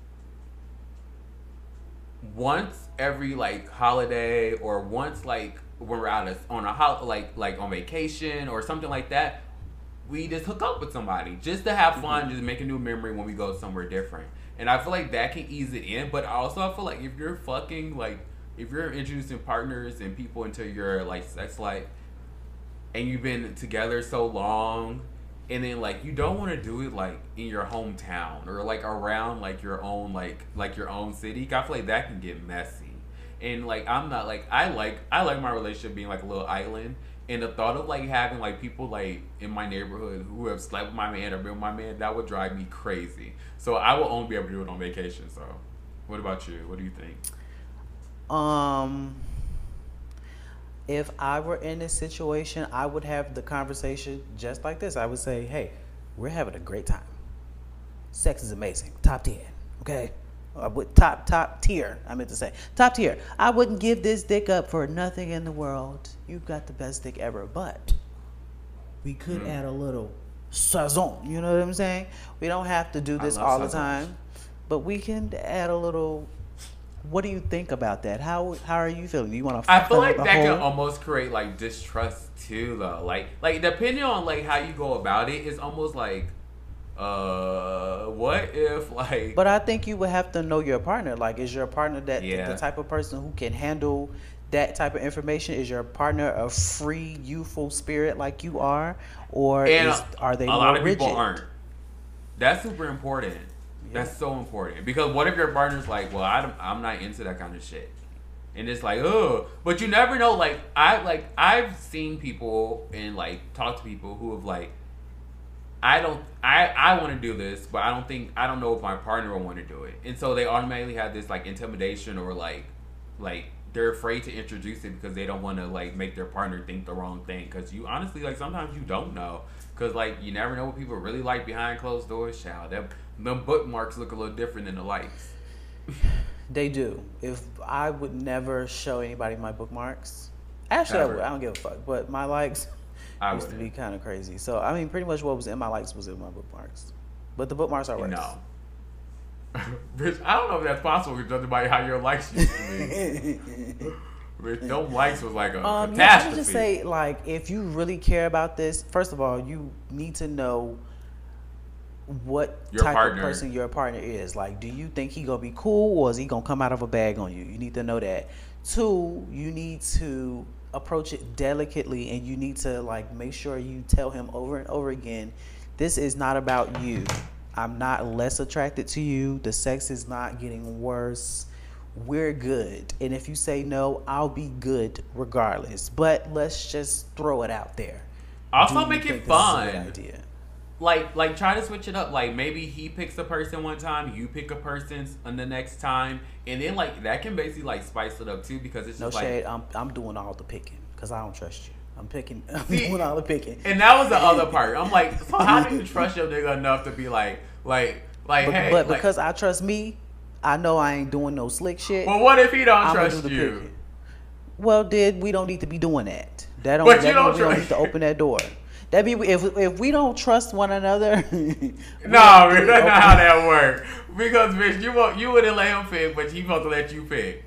once every holiday, or once when we're out on on vacation or something like that, we just hook up with somebody just to have fun, just make a new memory when we go somewhere different. And I feel like that can ease it in, but also I feel like if you're fucking if you're introducing partners and people into your sex life and you've been together so long, and then you don't want to do it in your hometown or around your own your own city, I feel like that can get messy. And I'm not I like my relationship being a little island, and the thought of having people in my neighborhood who have slept with my man or been with my man, that would drive me crazy. So I will only be able to do it on vacation. So what about you? What do you think? If I were in this situation, I would have the conversation just like this. I would say, hey, we're having a great time. Sex is amazing. Top 10. Okay? With top tier, I meant to say. Top tier. I wouldn't give this dick up for nothing in the world. You've got the best dick ever. But we could add a little sazon. You know what I'm saying? We don't have to do this all the time. But we can add a little. What do you think about that? How are you feeling? Do you want to? I feel like that can almost create like distrust too, though. Like depending on like how you go about it, it's almost like, what if like? But I think you would have to know your partner. Like, is your partner the type of person who can handle that type of information? Is your partner a free, youthful spirit like you are, or are they a more lot of rigid? people aren't. That's super important. That's so important, because what if your partner's like, well, I'm not into that kind of shit, and it's like, oh, but you never know. I've seen people and like talked to people who have like, I want to do this, but I don't know if my partner will want to do it, and so they automatically have this like intimidation or like they're afraid to introduce it because they don't want to like make their partner think the wrong thing, because you honestly like sometimes you don't know, because like you never know what people really like behind closed doors. Child, them bookmarks look a little different than the likes. They do. If I would never show anybody my bookmarks. Actually, I would. I don't give a fuck. But my likes used to be kind of crazy. So, I mean, pretty much what was in my likes was in my bookmarks. But the bookmarks are worse. No. Bitch, I don't know if that's possible judging by how your likes used to be. Bitch, no likes was like a catastrophe. Yeah, I would just say, like, if you really care about this, first of all, you need to know what type of person your partner is. Like, do you think he gonna be cool, or is he gonna come out of a bag on you? You need to know that. 2, you need to approach it delicately, and you need to like make sure you tell him over and over again, this is not about you. I'm not less attracted to you. The sex is not getting worse. We're good. And if you say no, I'll be good regardless. But let's just throw it out there. Also make it fun. This is a good idea? Like try to switch it up. Like maybe he picks a person one time, you pick a person on the next time, and then like that can basically like spice it up too, because it's just no shade. I'm doing all the picking because I don't trust you. I'm doing all the picking. And that was the other part. I'm like, so how do you trust your nigga enough to be like, hey? But because I trust me, I know I ain't doing no slick shit. Well, what if he don't trust you? Picking. Well, we don't need to be doing that. We don't need to open that door. That be if we don't trust one another. No, man, that's not how that works. Because bitch, you wouldn't let him pick, but he supposed to let you pick.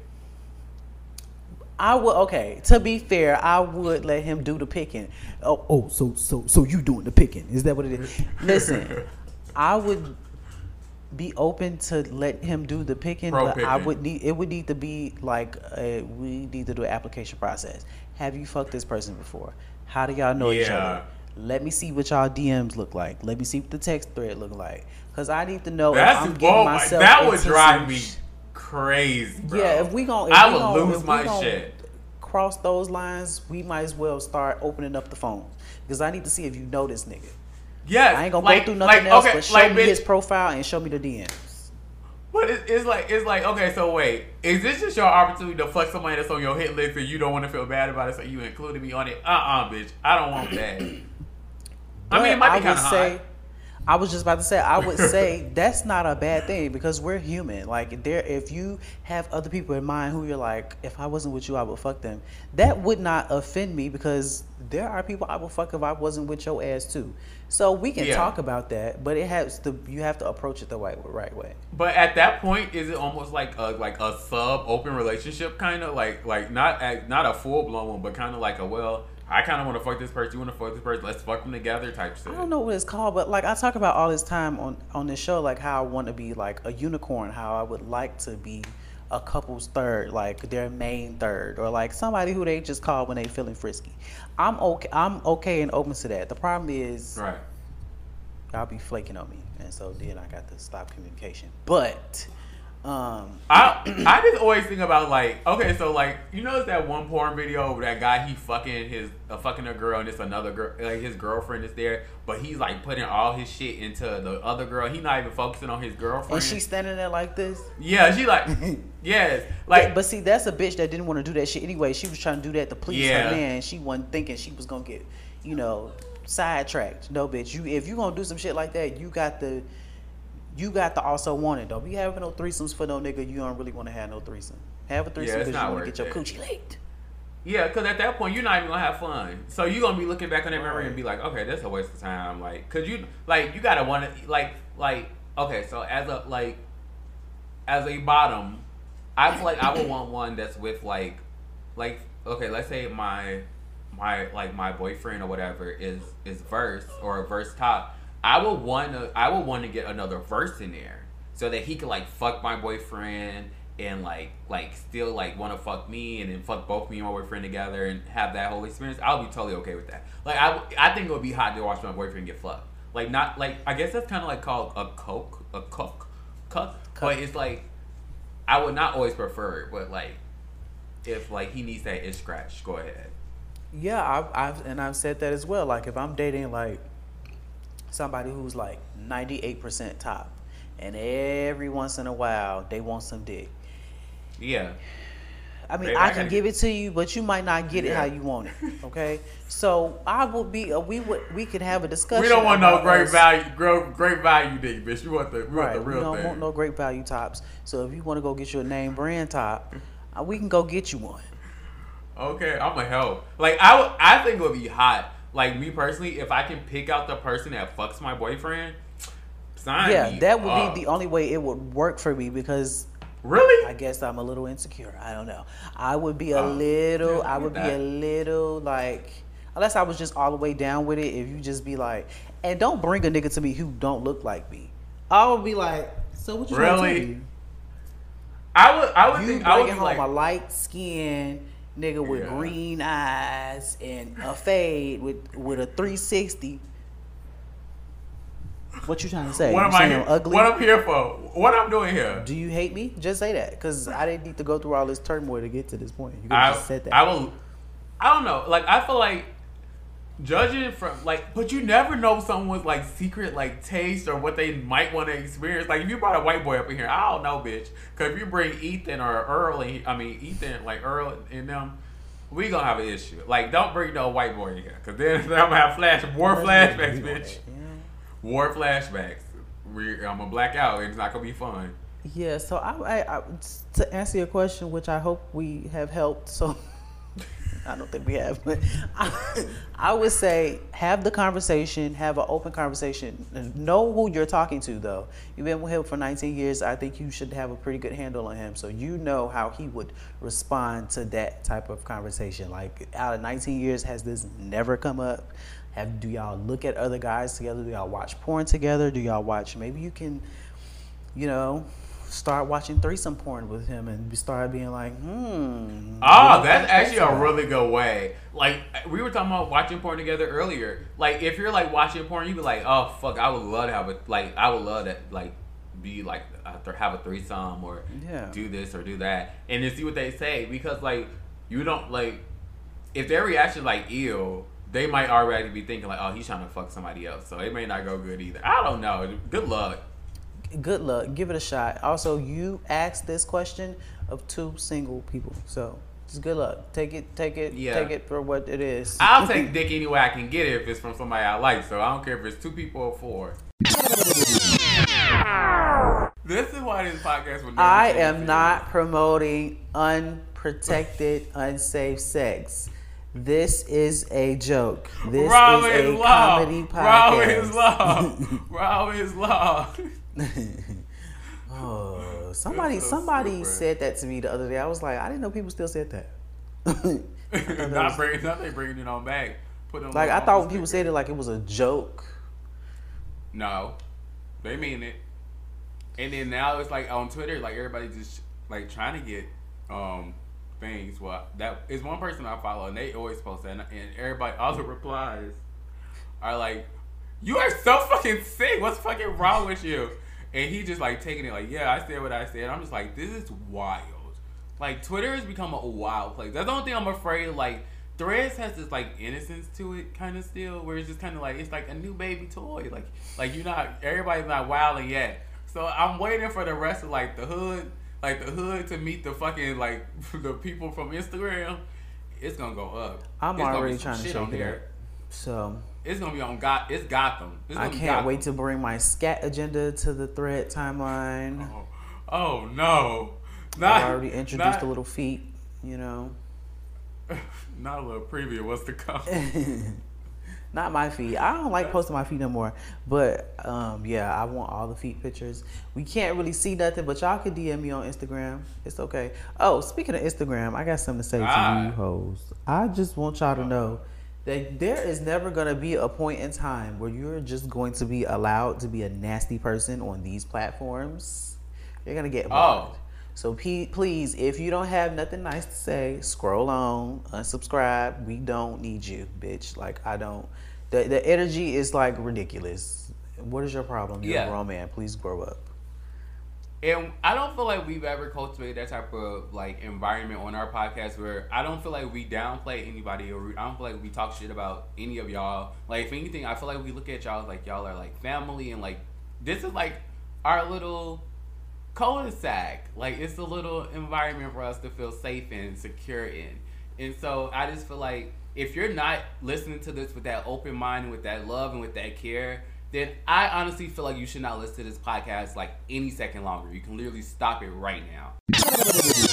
I would. Okay, to be fair, I would let him do the picking. So you doing the picking? Is that what it is? Listen, I would be open to let him do the picking, but I would need to be like we need to do an application process. Have you fucked this person before? How do y'all know each other? Let me see what y'all DMs look like. Let me see what the text thread look like. Because I need to know if I'm getting myself that would drive me crazy, bro. Yeah, if we gon' I would lose my shit. Cross those lines, we might as well start opening up the phones. Because I need to see if you know this nigga. Yes. I ain't gonna go through nothing else, but show me his profile and show me the DMs. But it's like, okay, so wait. Is this just your opportunity to fuck somebody that's on your hit list and you don't want to feel bad about it, so you included me on it? Bitch. I don't want that. I mean, it might be kind of hard. I was just about to say, I would say that's not a bad thing, because we're human. Like, if you have other people in mind who you're like, if I wasn't with you, I would fuck them. That would not offend me, because there are people I would fuck if I wasn't with your ass too. So we can talk about that, but you have to approach it the right way. But at that point, is it almost like a sub open relationship, kind of like not a full blown one, but kind of like I kind of want to fuck this person. You want to fuck this person? Let's fuck them together type shit. I don't know what it's called, but like I talk about all this time on this show, like how I want to be like a unicorn, how I would like to be a couple's third, like their main third, or like somebody who they just call when they feeling frisky. I'm okay and open to that. The problem is, right, y'all be flaking on me, and so then I got to stop communication. But I just always think about like, okay, so like, you know, it's that one porn video where that guy, he fucking a girl and it's another girl, like his girlfriend is there, but he's like putting all his shit into the other girl. He not even focusing on his girlfriend. And she's standing there like this. Yeah, she like, yes, like, but see, that's a bitch that didn't want to do that shit anyway. She was trying to do that to please Yeah. her man. She wasn't thinking she was gonna get, sidetracked. No, bitch. If you gonna do some shit like that, you got to also want it. Don't be having no threesomes for no nigga you don't really want to have no threesome. Have a threesome it's because you not want to get your worth coochie licked. yeah, because at that point you're not even gonna have fun. So you're gonna be looking back on that memory and be like, okay, that's a waste of time. Like, cause you gotta want it. Like, okay, so as a bottom, I feel like I would want one that's with like, okay, let's say my boyfriend or whatever is verse or a verse top. I would want to get another verse in there so that he could like fuck my boyfriend and like still like want to fuck me and then fuck both me and my boyfriend together and have that whole experience. I'll be totally okay with that. Like I think it would be hot to watch my boyfriend get fucked. Like not like I guess that's kind of like called a cuck. But it's like I would not always prefer it, but like if like he needs that itch scratch, go ahead. Yeah, I've said that as well. Like if I'm dating like somebody who's like 98% top, and every once in a while they want some dick. Yeah. I mean, Babe, I can give it to you, but you might not get it how you want it. Okay, so I would be. We could have a discussion. We don't want no about great us. value dick, bitch. We want the Right, we real don't thing. want no great value tops. So if you want to go get your name brand top, we can go get you one. Okay, I'm a help. Like I think it would be hot. Like me personally, if I can pick out the person that fucks my boyfriend, sign Yeah, me that would up. be the only way it would work for me because Really? I guess I'm a little insecure. I don't know. I would be a Oh, little. yeah, I would be a little like, unless I was just all the way down with it. If you just be like, and don't bring a nigga to me who don't look like me. I would be like, so what you trying to Really? tell me? I would You think I would bringing be home like a light skinned nigga with Yeah. green eyes and a fade with a 360. What you trying to say? what You am I saying here? I'm ugly? What I'm here for? What I'm doing here? Do you hate me? Just say that, because I didn't need to go through all this turmoil to get to this point. You could have just said that. I don't know. Like I feel like judging from like, but you never know someone's like secret like taste or what they might want to experience. Like if you brought a white boy up in here, I don't know, bitch. Because if you bring Ethan or Earl, Earl and them, we gonna have an issue. Like don't bring no white boy in here, because then I'm gonna have war flashbacks, bitch. War flashbacks. I'm gonna black out and it's not gonna be fun. Yeah, so I to answer your question, which I hope we have helped. So I don't think we have, but I would say have the conversation, have an open conversation. Know who you're talking to, though. You've been with him for 19 years. I think you should have a pretty good handle on him, so you know how he would respond to that type of conversation. Like out of 19 years, has this never come up? Do y'all look at other guys together? Do y'all watch porn together? Do y'all watch? Maybe you can, start watching threesome porn with him and start being like, Oh, that's actually a really good way. Like we were talking about watching porn together earlier. Like if you're like watching porn, you be like, oh fuck, I would love to have I would love to like be like have a threesome or do this or do that, and then see what they say, because like you don't like if their reaction like ew, they might already be thinking like, oh, he's trying to fuck somebody else, so it may not go good either. I don't know. Good luck. Good luck. Give it a shot. Also, you asked this question of two single people, so just good luck. Take it for what it is. I'll take dick any way I can get it if it's from somebody I like. So I don't care if it's 2 people or 4. This is why this podcast would never I change am for not promoting unprotected, unsafe sex. This is a joke. This is a comedy podcast. Raw is law. Oh, somebody That's so stupid. said that to me the other day. I was like, I didn't know people still said that. Not they bringing it on back. Put them Like I on thought the people sticker. said it like it was a joke. No, they mean it. And then now it's like on Twitter, like everybody just like trying to get things. Well, that is one person I follow, and they always post that, and everybody, all the replies are like, "You are so fucking sick. What's fucking wrong with you?" And he just like taking it like, yeah, I said what I said. I'm just like, this is wild. Like, Twitter has become a wild place. That's the only thing I'm afraid. Like, Threads has this like innocence to it, kind of still, where it's just kind of like it's like a new baby toy. Like you're not, everybody's not wilding yet. So I'm waiting for the rest of like the hood to meet the fucking like the people from Instagram. It's gonna go up. I'm It's gonna already be some trying to shit shake on it there. up. So It's gonna be on It's Gotham. It's I gonna be can't Gotham. wait to bring my scat agenda to the Thread timeline. Oh no! I've already introduced the little feet, you know. Not a little preview. What's to come? Not my feet. I don't like posting my feet no more. But yeah, I want all the feet pictures. We can't really see nothing, but y'all can DM me on Instagram. It's okay. Oh, speaking of Instagram, I got something to say to you hoes. I just want y'all to know that there is never gonna be a point in time where you're just going to be allowed to be a nasty person on these platforms. You're gonna get blocked. So please, if you don't have nothing nice to say, scroll on, unsubscribe. We don't need you, bitch. Like, I don't. The energy is like ridiculous. What is your problem? You're a grown man. Please grow up. And I don't feel like we've ever cultivated that type of like environment on our podcast where I don't feel like we downplay anybody or I don't feel like we talk shit about any of y'all. Like, if anything, I feel like we look at y'all like y'all are like family and like this is like our little cul-de-sac. Like, it's a little environment for us to feel safe and secure in. And so I just feel like if you're not listening to this with that open mind and with that love and with that care, then I honestly feel like you should not listen to this podcast like any second longer. You can literally stop it right now.